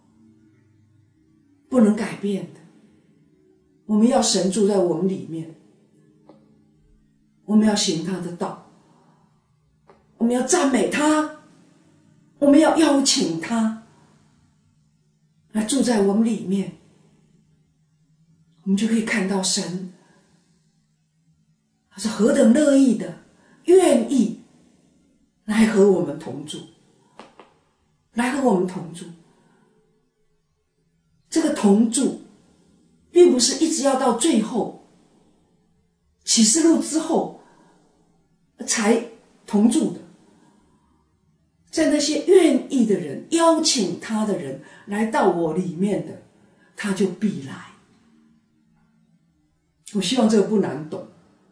不能改变的。我们要神住在我们里面，我们要行他的道，我们要赞美他，我们要邀请他来住在我们里面，我们就可以看到神他是何等乐意的，愿意来和我们同住，来和我们同住。这个同住并不是一直要到最后启示录之后才同住的，在那些愿意的人，邀请他的人来到我里面的，他就必来。我希望这个不难懂，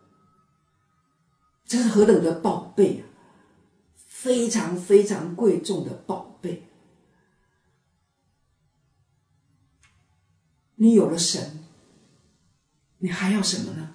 这是何等的宝贝啊，非常非常贵重的宝贝。你有了神，你还要什么呢？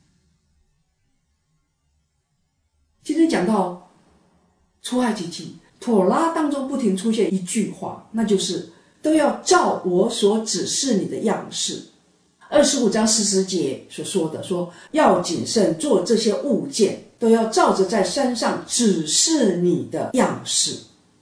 今天讲到出埃及记，妥拉当中不停出现一句话，那就是都要照我所指示你的样式 25章40节所说的，说要谨慎做这些物件，都要照着在山上指示你的样式。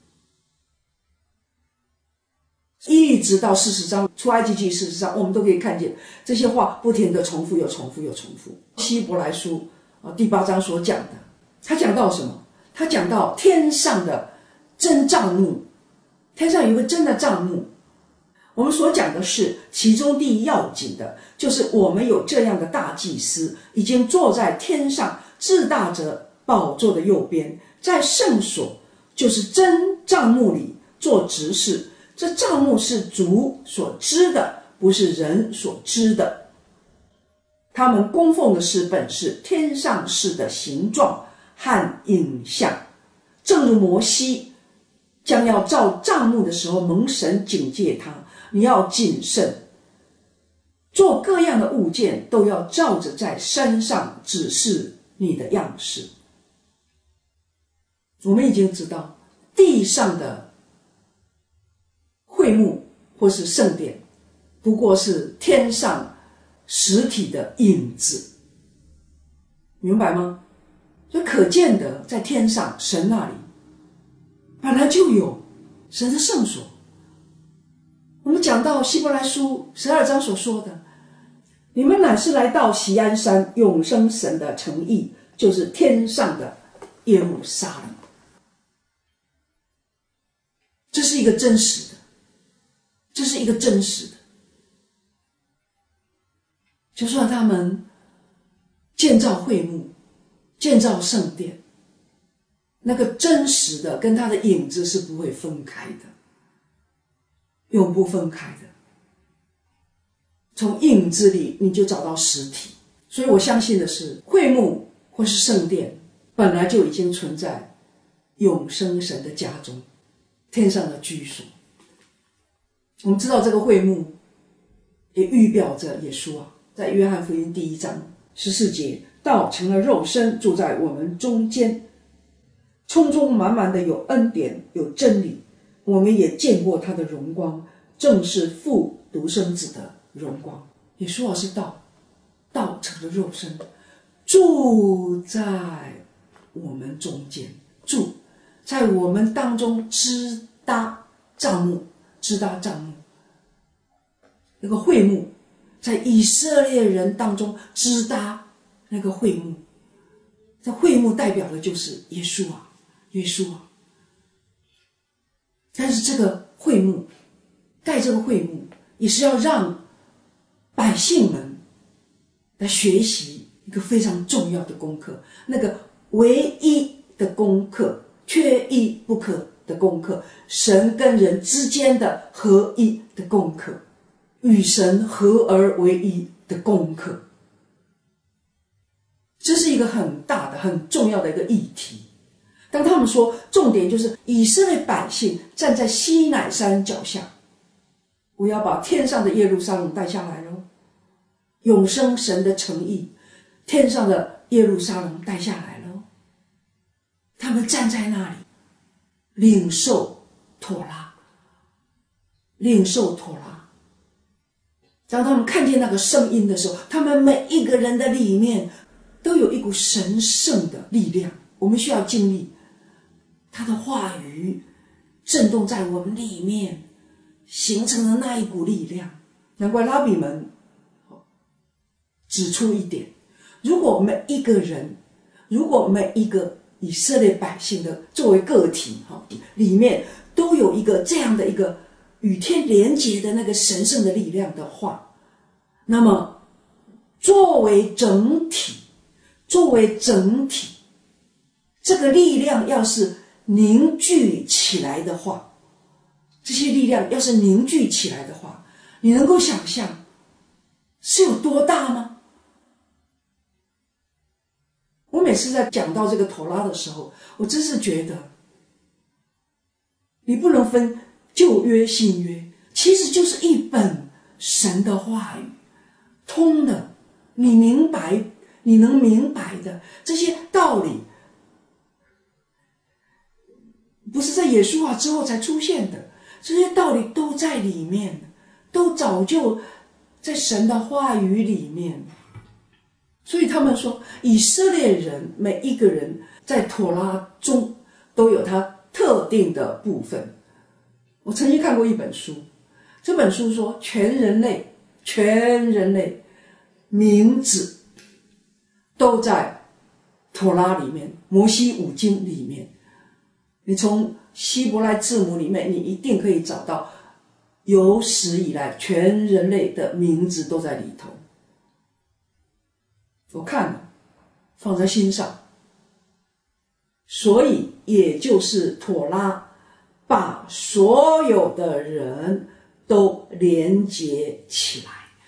一直到40章出埃及记40章，我们都可以看见这些话不停的重复又重复又重复。希伯来书第8章所讲的，他讲到什么？他讲到天上的真帐幕，天上有一个真的帐幕。我们所讲的是其中第一要紧的，就是我们有这样的大祭司，已经坐在天上至大者宝座的右边，在圣所，就是真帐幕里做执事。这帐幕是主所知的，不是人所知的。他们供奉的是本是天上事的形状和影像，正如摩西将要造帐幕的时候，蒙神警戒他，你要谨慎，做各样的物件都要照着在山上指示你的样式。我们已经知道，地上的会幕或是圣殿不过是天上实体的影子，明白吗？所以可见的，在天上神那里本来就有神的圣所。我们讲到希伯来书12章所说的，你们乃是来到锡安山永生神的城邑，就是天上的耶路撒冷。这是一个真实的，这是一个真实的。就算他们建造会幕，建造圣殿，那个真实的跟他的影子是不会分开的，永不分开的。从影子里你就找到实体。所以我相信的是，会幕或是圣殿本来就已经存在永生神的家中，天上的居所。我们知道这个会幕也预表着耶稣在约翰福音1章14节，道成了肉身，住在我们中间，充充满满的有恩典有真理，我们也见过他的荣光，正是父独生子的荣光。耶稣是道，道成了肉身，住在我们中间，住在我们当中，支搭帐幕，支搭帐幕。那个会幕在以色列人当中支搭那个会幕，这会幕代表的就是耶稣耶稣。但是这个会幕盖这个会幕也是要让百姓们来学习一个非常重要的功课，那个唯一的功课，缺一不可的功课，神跟人之间的合一的功课，与神合而为一的功课。这是一个很大的很重要的一个议题。当他们说重点就是以色列百姓站在西乃山脚下，我要把天上的耶路撒冷带下来咯，永生神的诚意，天上的耶路撒冷带下来咯。他们站在那里领受妥拉，领受妥拉。当他们看见那个声音的时候，他们每一个人的里面都有一股神圣的力量，我们需要经历他的话语震动在我们里面，形成了那一股力量。难怪拉比们指出一点，如果每一个人，如果每一个以色列百姓的作为个体里面都有一个这样的一个与天连结的那个神圣的力量的话，那么作为整体，这个力量要是凝聚起来的话，这些力量要是凝聚起来的话，你能够想象是有多大吗？我每次在讲到这个妥拉的时候，我真是觉得你不能分旧约新约，其实就是一本神的话语，通的，你明白，你能明白的这些道理，不是在耶稣之后才出现的，这些道理都在里面，都早就在神的话语里面。所以他们说，以色列人每一个人在妥拉中都有他特定的部分。我曾经看过一本书，这本书说全人类名字都在妥拉里面，摩西五经里面。你从希伯来字母里面，你一定可以找到有史以来全人类的名字都在里头。我看了，放在心上。所以也就是妥拉把所有的人都连结起来，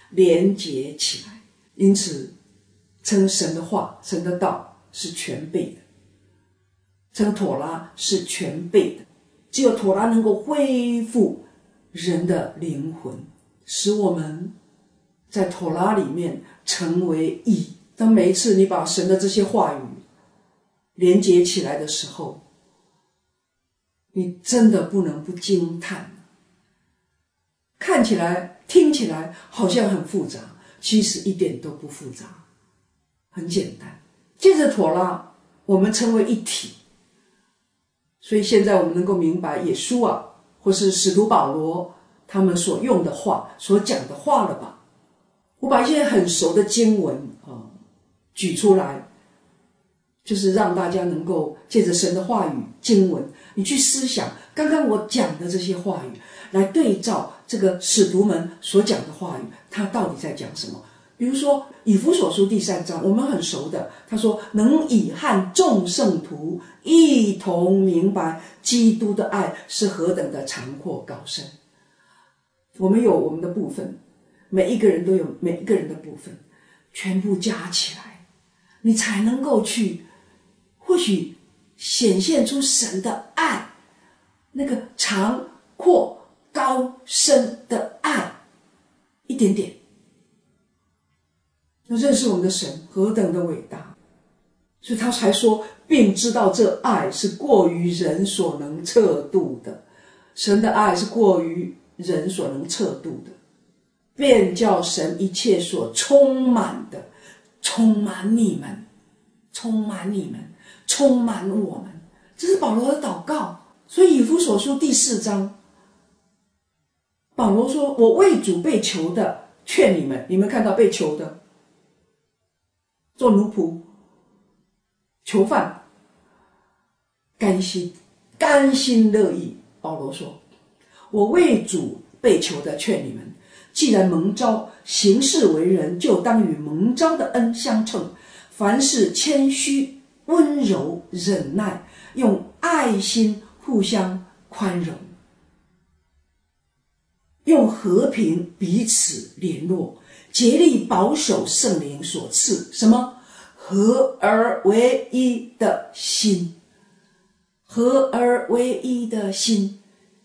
因此称神的话、神的道是全备的，称妥拉是全备的。只有妥拉能够恢复人的灵魂，使我们在妥拉里面成为义。当每一次你把神的这些话语连接起来的时候，你真的不能不惊叹。看起来听起来好像很复杂，其实一点都不复杂，很简单。借着妥拉我们成为一体，所以现在我们能够明白耶稣啊，或是使徒保罗他们所用的话、所讲的话了吧。我把一些很熟的经文举出来，就是让大家能够借着神的话语经文，你去思想刚刚我讲的这些话语，来对照这个使徒们所讲的话语，他到底在讲什么。比如说以弗所书第3章，我们很熟的，他说能以和众圣徒一同明白基督的爱是何等的长阔高深。我们有我们的部分，每一个人都有每一个人的部分，全部加起来，你才能够去或许显现出神的爱，那个长阔高深的爱，一点点。要认识我们的神何等的伟大，所以他才说，并知道这爱是过于人所能测度的。神的爱是过于人所能测度的，便叫神一切所充满的充满你们，充满我们。这是保罗的祷告。所以以弗所书第4章，保罗说，我为主被囚的劝你们。你们看到被囚的，做奴仆、囚犯，甘心乐意。保罗说，我为主被囚的劝你们，既然蒙召行事为人，就当与蒙召的恩相称，凡事谦虚温柔忍耐，用爱心互相宽容，用和平彼此联络，竭力保守圣灵所赐什么合而为一的心，合而为一的心。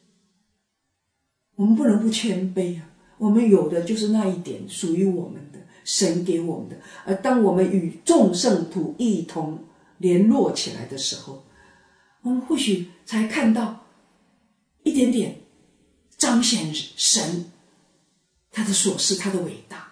我们不能不谦卑啊，我们有的就是那一点属于我们的，神给我们的。而当我们与众圣徒一同联络起来的时候，我们或许才看到一点点彰显神他的所是，他的伟大。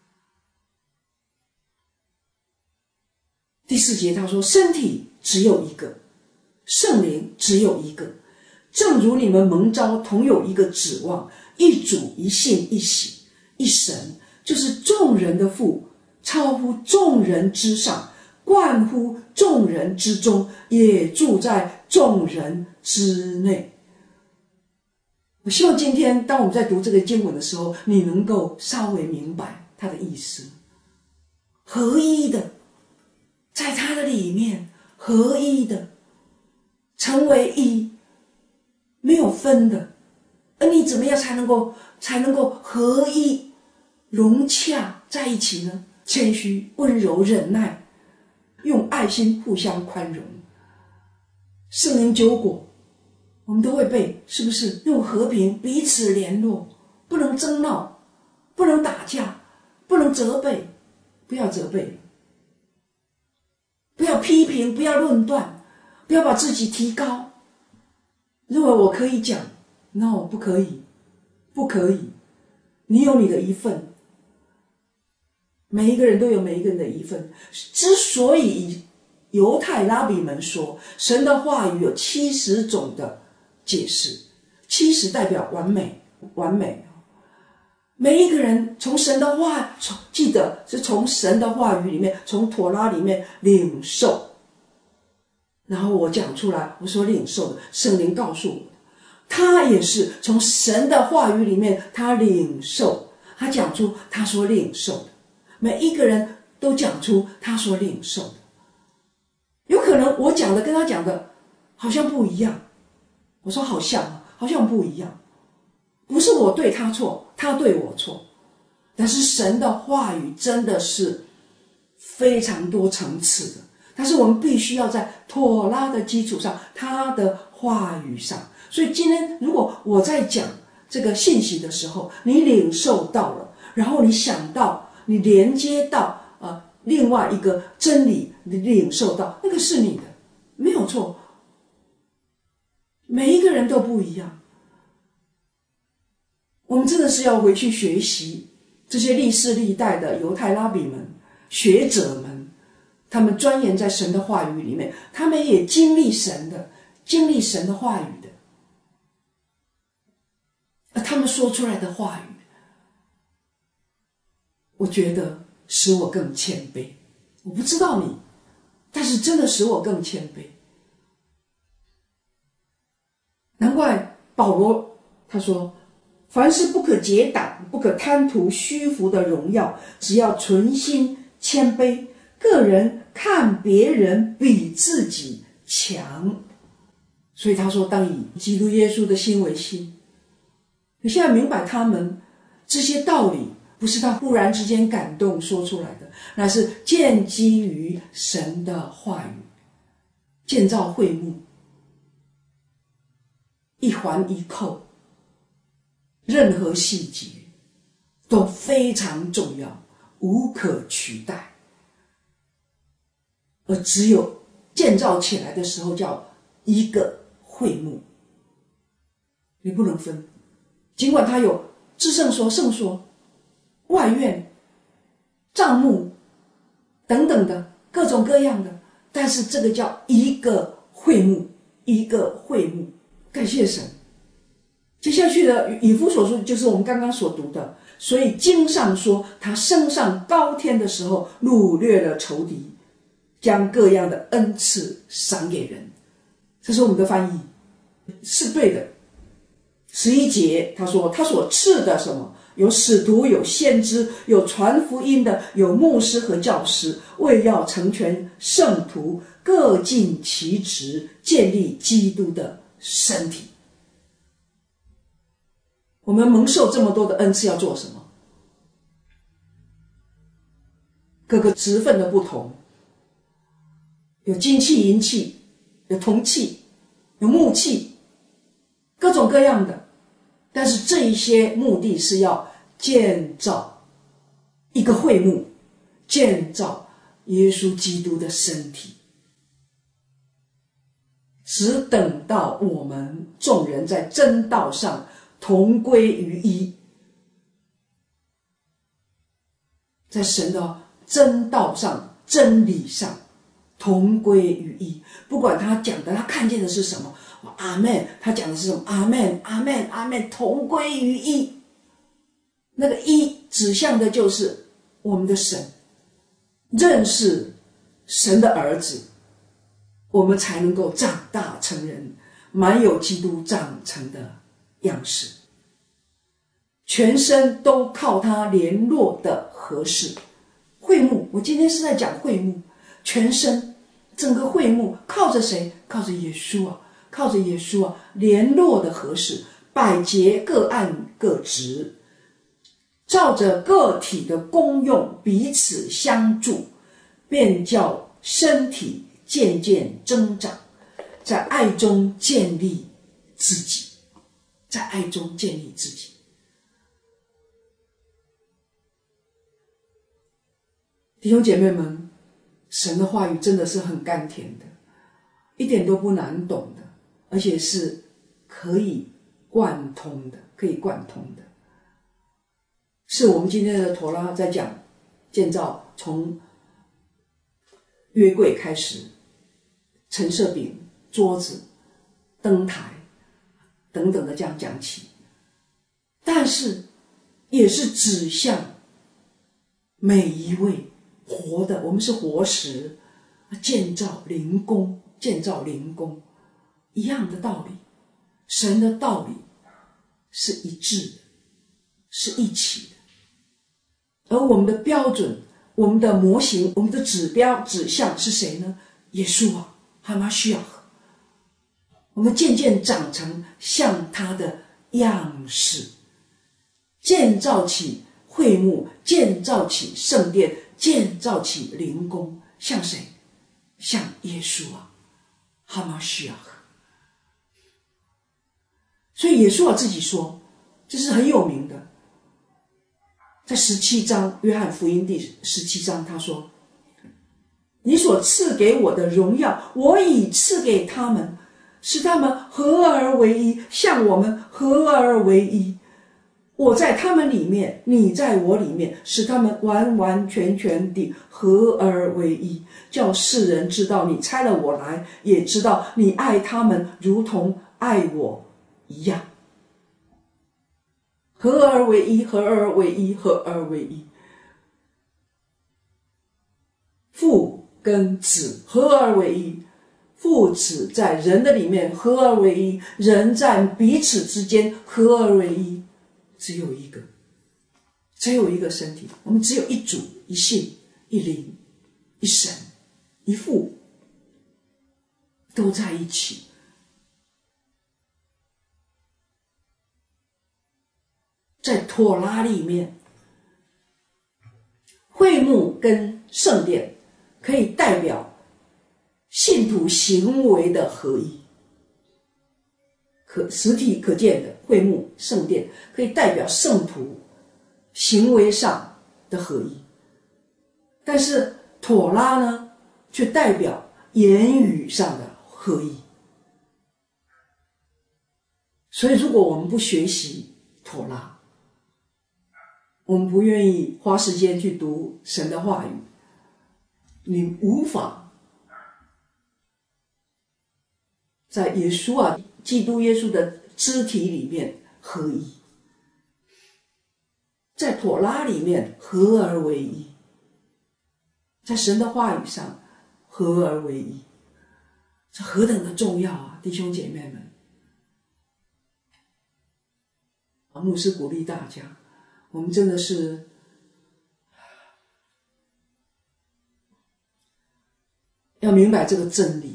第4节他说，身体只有一个，圣灵只有一个，正如你们蒙召同有一个指望，一主一信一洗一神，就是众人的父，超乎众人之上，贯乎众人之中，也住在众人之内。我希望今天当我们在读这个经文的时候，你能够稍微明白它的意思。合一的，在它的里面合一的，成为一，没有分的。而你怎么样才能够合一融洽在一起呢？谦虚温柔忍耐，用爱心互相宽容。圣灵9果我们都会背，是不是？用和平彼此联络，不能争闹，不能打架，不能责备，不要责备，不要批评，不要论断，不要把自己提高，认为我可以讲， no， 不可以，不可以。你有你的一份， 每一个人都有每一个人的一份。之所以犹太拉比们说神的话语有70种的解释，70代表完美，完美。每一个人从神的话，记得是从神的话语里面，从妥拉里面领受。然后我讲出来，我说领受的，圣灵告诉我的，他也是从神的话语里面他领受，他讲出他所领受的。每一个人都讲出他所领受的。有可能我讲的跟他讲的好像不一样，我说好像不一样，不是我对他错，他对我错，但是神的话语真的是非常多层次的，但是我们必须要在妥拉的基础上，他的话语上。所以今天如果我在讲这个信息的时候，你领受到了，然后你想到，你连接到另外一个真理，你领受到，那个是你的，没有错。每一个人都不一样，我们真的是要回去学习这些历世历代的犹太拉比们、学者们，他们钻研在神的话语里面，他们也经历神的话语的，而他们说出来的话语，我觉得使我更谦卑。我不知道你，但是真的使我更谦卑。难怪保罗他说，凡事不可结党，不可贪图虚浮的荣耀，只要存心谦卑，个人看别人比自己强。所以他说，当以基督耶稣的心为心。你现在明白他们这些道理不是他忽然之间感动说出来的，那是建基于神的话语，建造会幕，一环一扣，任何细节都非常重要，无可取代。而只有建造起来的时候叫一个会幕，你不能分。尽管它有至圣所、圣所、外院、帐幕等等的各种各样的，但是这个叫一个会幕，一个会幕。感谢神。接下去的以弗所书就是我们刚刚所读的，所以经上说，他升上高天的时候，掳掠了仇敌，将各样的恩赐赏给人。这是我们的翻译，是对的。11节他说，他所赐的什么？有使徒，有先知，有传福音的，有牧师和教师，为要成全圣徒，各尽其职，建立基督的身体。我们蒙受这么多的恩赐要做什么？各个职分的不同，有金器、银器，有铜器，有木器，各种各样的。但是这一些目的是要建造一个会幕，建造耶稣基督的身体。只等到我们众人在真道上同归于一，在神的真道上、真理上同归于一。不管他讲的，他看见的是什么，阿们，他讲的是什么，阿们，阿们，阿们，同归于一。那个一指向的就是我们的神，认识神的儿子，我们才能够长大成人，满有基督长成的样式。全身都靠他联络的合适。会幕，我今天是在讲会幕，全身整个会幕靠着谁？靠着耶稣啊，靠着耶稣啊，联络的合适，百节各按各职，照着个体的功用彼此相助，便叫身体渐渐增长，在爱中建立自己，在爱中建立自己。弟兄姐妹们，神的话语真的是很甘甜的，一点都不难懂的，而且是可以贯通的，可以贯通的。是我们今天的妥拉在讲建造从约柜开始，陈设饼、桌子、灯台等等的这样讲起，但是也是指向每一位活的，我们是活石，建造灵宫，建造灵宫一样的道理，神的道理是一致的，是一起的。而我们的标准，我们的模型，我们的指标指向是谁呢？耶稣啊，哈马西亚，我们渐渐长成像他的样式，建造起会幕，建造起圣殿，建造起灵宫，像谁？像耶稣啊，哈马西亚。所以耶稣啊自己说，这是很有名的，在17章，约翰福音第17章，他说：你所赐给我的荣耀，我已赐给他们，使他们合而为一，像我们合而为一。我在他们里面，你在我里面，使他们完完全全地合而为一，叫世人知道你差了我来，也知道你爱他们如同爱我一样。合而为一，合而为一，合而为一。父跟子合而为一，父子在人的里面合而为一，人在彼此之间合而为一。只有一个，只有一个身体，我们只有一主、一信、一灵、一神、一父，都在一起。在妥拉里面，会幕跟圣殿可以代表信徒行为的合一，实体可见的会幕、圣殿可以代表圣徒行为上的合一，但是妥拉呢，却代表言语上的合一。所以如果我们不学习妥拉，我们不愿意花时间去读神的话语，你无法在耶稣啊，基督耶稣的肢体里面合一，在妥拉里面合而为一，在神的话语上合而为一，这何等的重要啊，弟兄姐妹们！牧师鼓励大家，我们真的是要明白这个真理。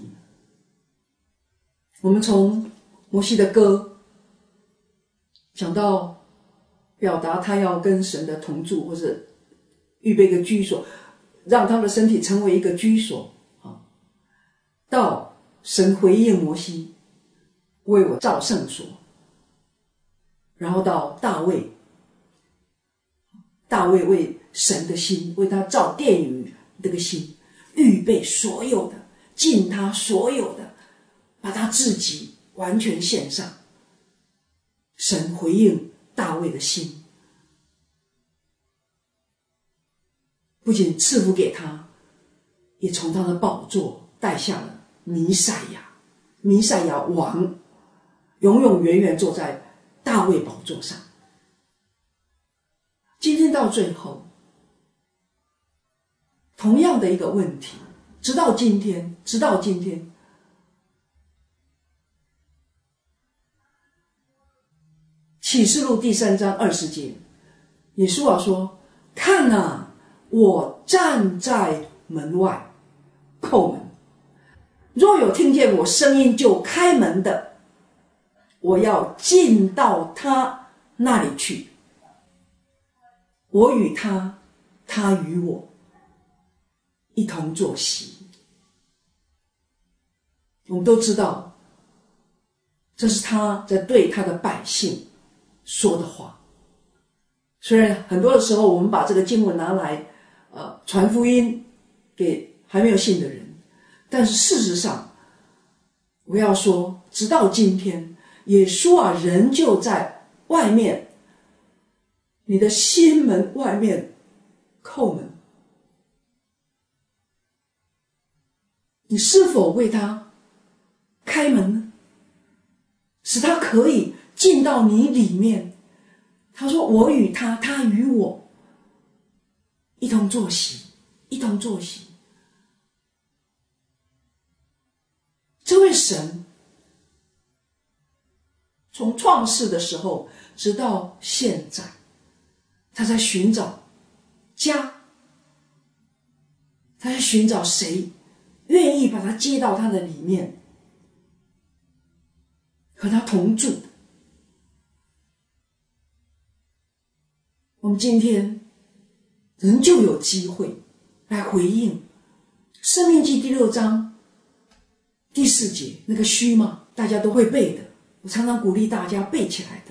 我们从摩西的歌讲到表达他要跟神的同住，或者预备一个居所，让他的身体成为一个居所，到神回应摩西为我造圣所，然后到大卫为神的心，为他造殿宇这个心，预备所有的，尽他所有的，把他自己完全献上。神回应大卫的心，不仅赐福给他，也从他的宝座带下了弥赛亚王，永永远远坐在大卫宝座上。今天到最后，同样的一个问题，直到今天，启示录第3章20节，耶稣啊说：看啊，我站在门外叩门，若有听见我声音就开门的，我要进到他那里去，我与他，他与我一同坐席。我们都知道，这是他在对他的百姓说的话。虽然很多的时候我们把这个经文拿来传福音给还没有信的人，但是事实上我要说，直到今天，耶稣啊仍旧在外面，你的心门外面叩门， 你是否为他开门呢？使他可以进到你里面。他说我与他，他与我一同坐席，一同坐席。这位神从创世的时候直到现在，他在寻找家，他在寻找谁愿意把他接到他的里面，和他同住的。我们今天仍旧有机会来回应申命记第6章第4节那个须嘛，大家都会背的，我常常鼓励大家背起来的。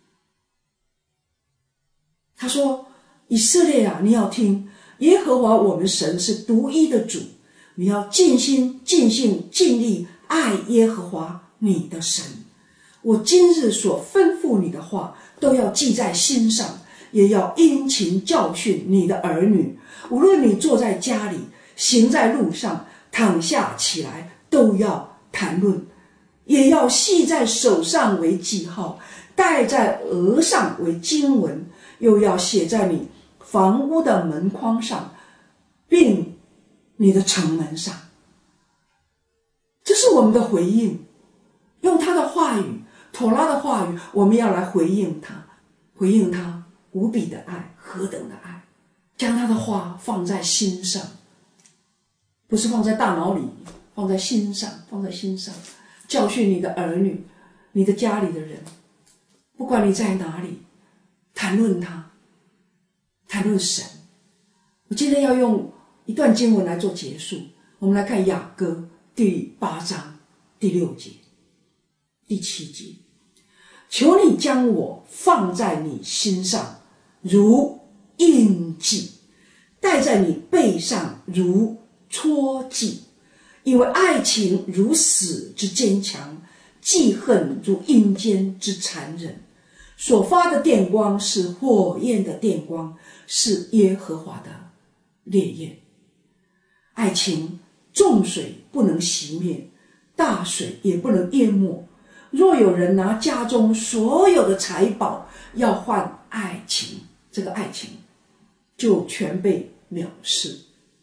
他说，以色列啊，你要听，耶和华我们神是独一的主，你要尽心尽性尽力爱耶和华你的神。我今日所吩咐你的话都要记在心上，也要殷勤教训你的儿女，无论你坐在家里，行在路上，躺下起来，都要谈论，也要系在手上为记号，戴在额上为经文，又要写在你房屋的门框上，并你的城门上。这是我们的回应，用他的话语，妥拉的话语，我们要来回应他，回应他无比的爱，何等的爱，将他的话放在心上，不是放在大脑里，放在心上，放在心上，教训你的儿女，你的家里的人，不管你在哪里，谈论他，谈论神。我今天要用一段经文来做结束，我们来看雅歌第8章第6节第7节，求你将我放在你心上如印记，戴在你背上如戳记，因为爱情如死之坚强，记恨如阴间之残忍。所发的电光是火焰的电光，是耶和华的烈焰。爱情重水不能熄灭，大水也不能淹没。若有人拿家中所有的财宝要换爱情，这个爱情就全被藐视。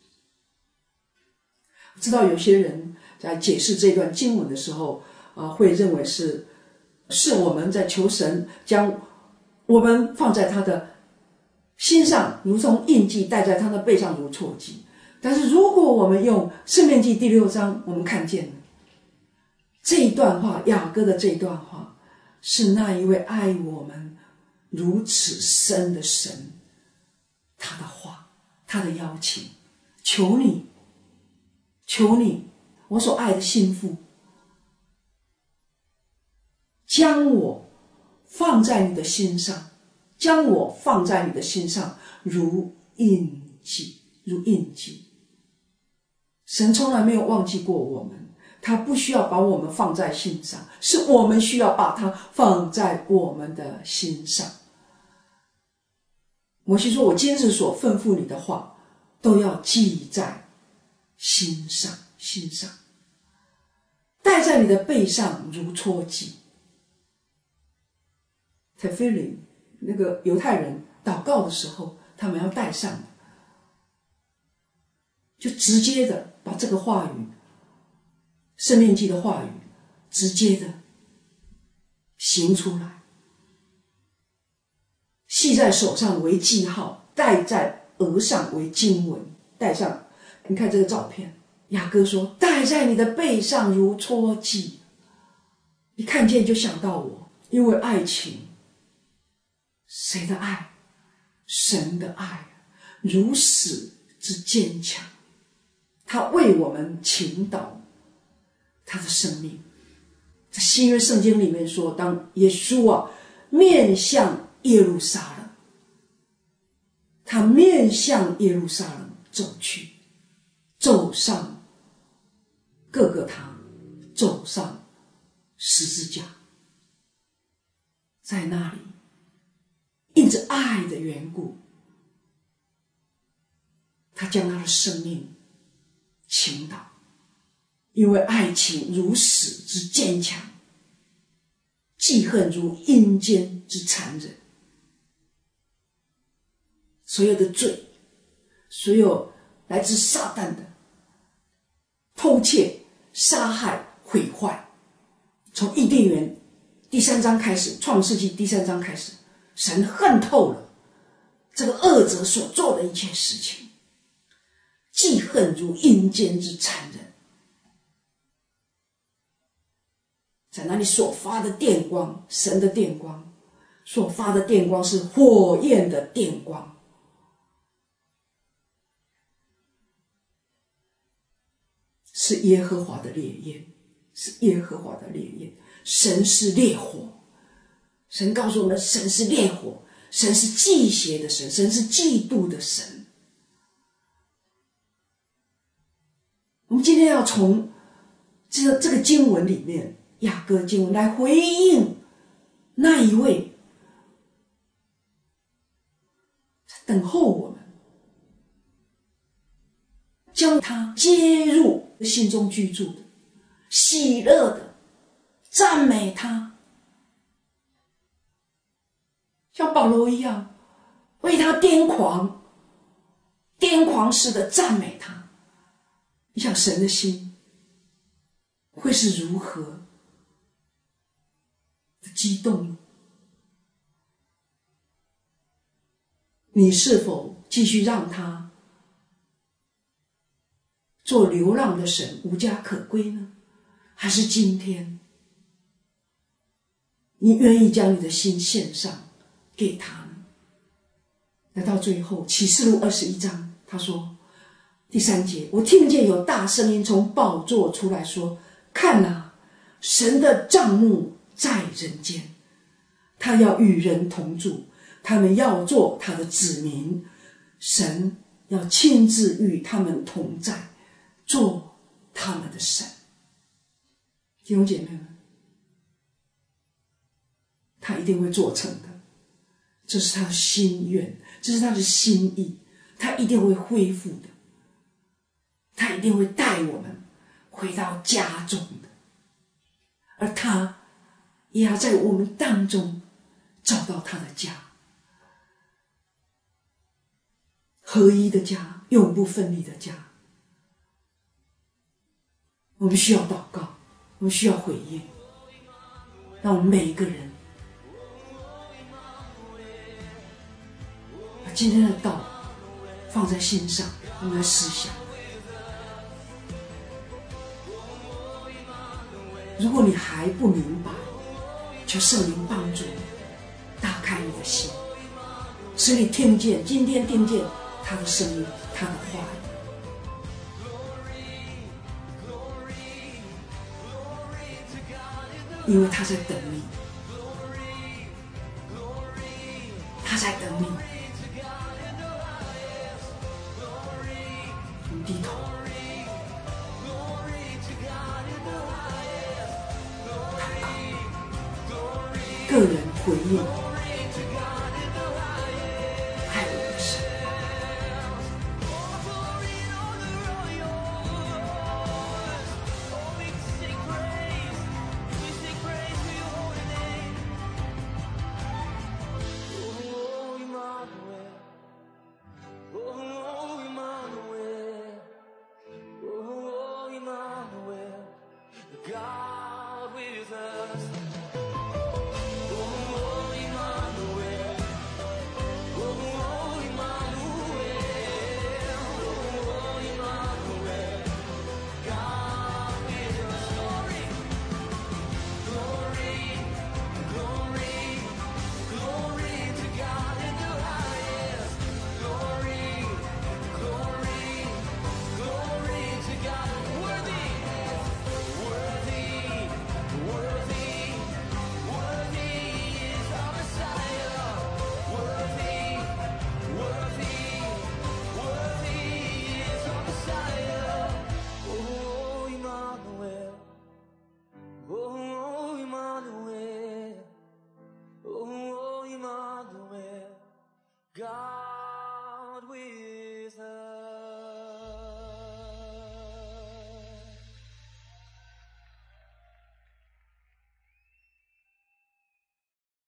我知道有些人在解释这段经文的时候会认为是我们在求神将我们放在他的心上，如同印记，戴在他的背上如戳记。但是如果我们用申命记第6章，我们看见了这一段话，雅歌的这一段话，是那一位爱我们如此深的神，他的话，他的邀请，求你，求你，我所爱的心腹，将我放在你的心上，将我放在你的心上如印记，如印记。神从来没有忘记过我们，他不需要把我们放在心上，是我们需要把它放在我们的心上。摩西说，我今日所吩咐你的话都要记在心上，心上，戴在你的背上如戳记。Tefillin 那个犹太人祷告的时候，他们要戴上的，就直接的把这个话语，申命记的话语，直接的行出来，系在手上为记号，戴在额上为经文，戴上。你看这个照片，雅歌说戴在你的背上如戳记，你看见就想到我，因为爱情，谁的爱？神的爱，如死之坚强。他为我们倾倒他的生命。在新约圣经里面说，当耶稣面向耶路撒冷，他面向耶路撒冷走去，走上各个他，走上十字架，在那里因着爱的缘故，他将他的生命倾倒， 因为爱情如死之坚强，记恨如阴间之残忍。所有的罪，所有来自撒旦的偷窃、杀害、毁坏，从伊甸园第3章开始，创世纪第3章开始，神恨透了这个恶者所做的一切事情，记恨如阴间之残忍。在那里所发的电光，神的电光所发的电光是火焰的电光，是耶和华的烈焰，是耶和华的烈焰。神是烈火，神告诉我们，神是烈火，神是忌邪的神，神是嫉妒的神。我们今天要从这个经文里面，雅歌经文来回应那一位等候我们，将他接入心中居住的，喜乐的赞美他，像保罗一样为他癫狂似的赞美他。你想神的心会是如何的激动呢？你是否继续让他做流浪的神，无家可归呢？还是今天你愿意将你的心献上给他呢？来到最后，启示录21章，他说第3节，我听见有大声音从宝座出来说，看啊，神的帐幕在人间，他要与人同住，他们要做他的子民，神要亲自与他们同在，做他们的神。弟兄姐妹们，他一定会做成的，这是他的心愿，这是他的心意，他一定会恢复的，他一定会带我们回到家中的，而他也要在我们当中找到他的家，合一的家，永不分离的家。我们需要祷告，我们需要回应，让我们每一个人把今天的道放在心上，我们来思想。如果你还不明白，求圣灵帮助你打开你的心，使你听见，今天听见他的声音，他的话语。因为他在等你，他在等你。我们低头祷告，个人回应。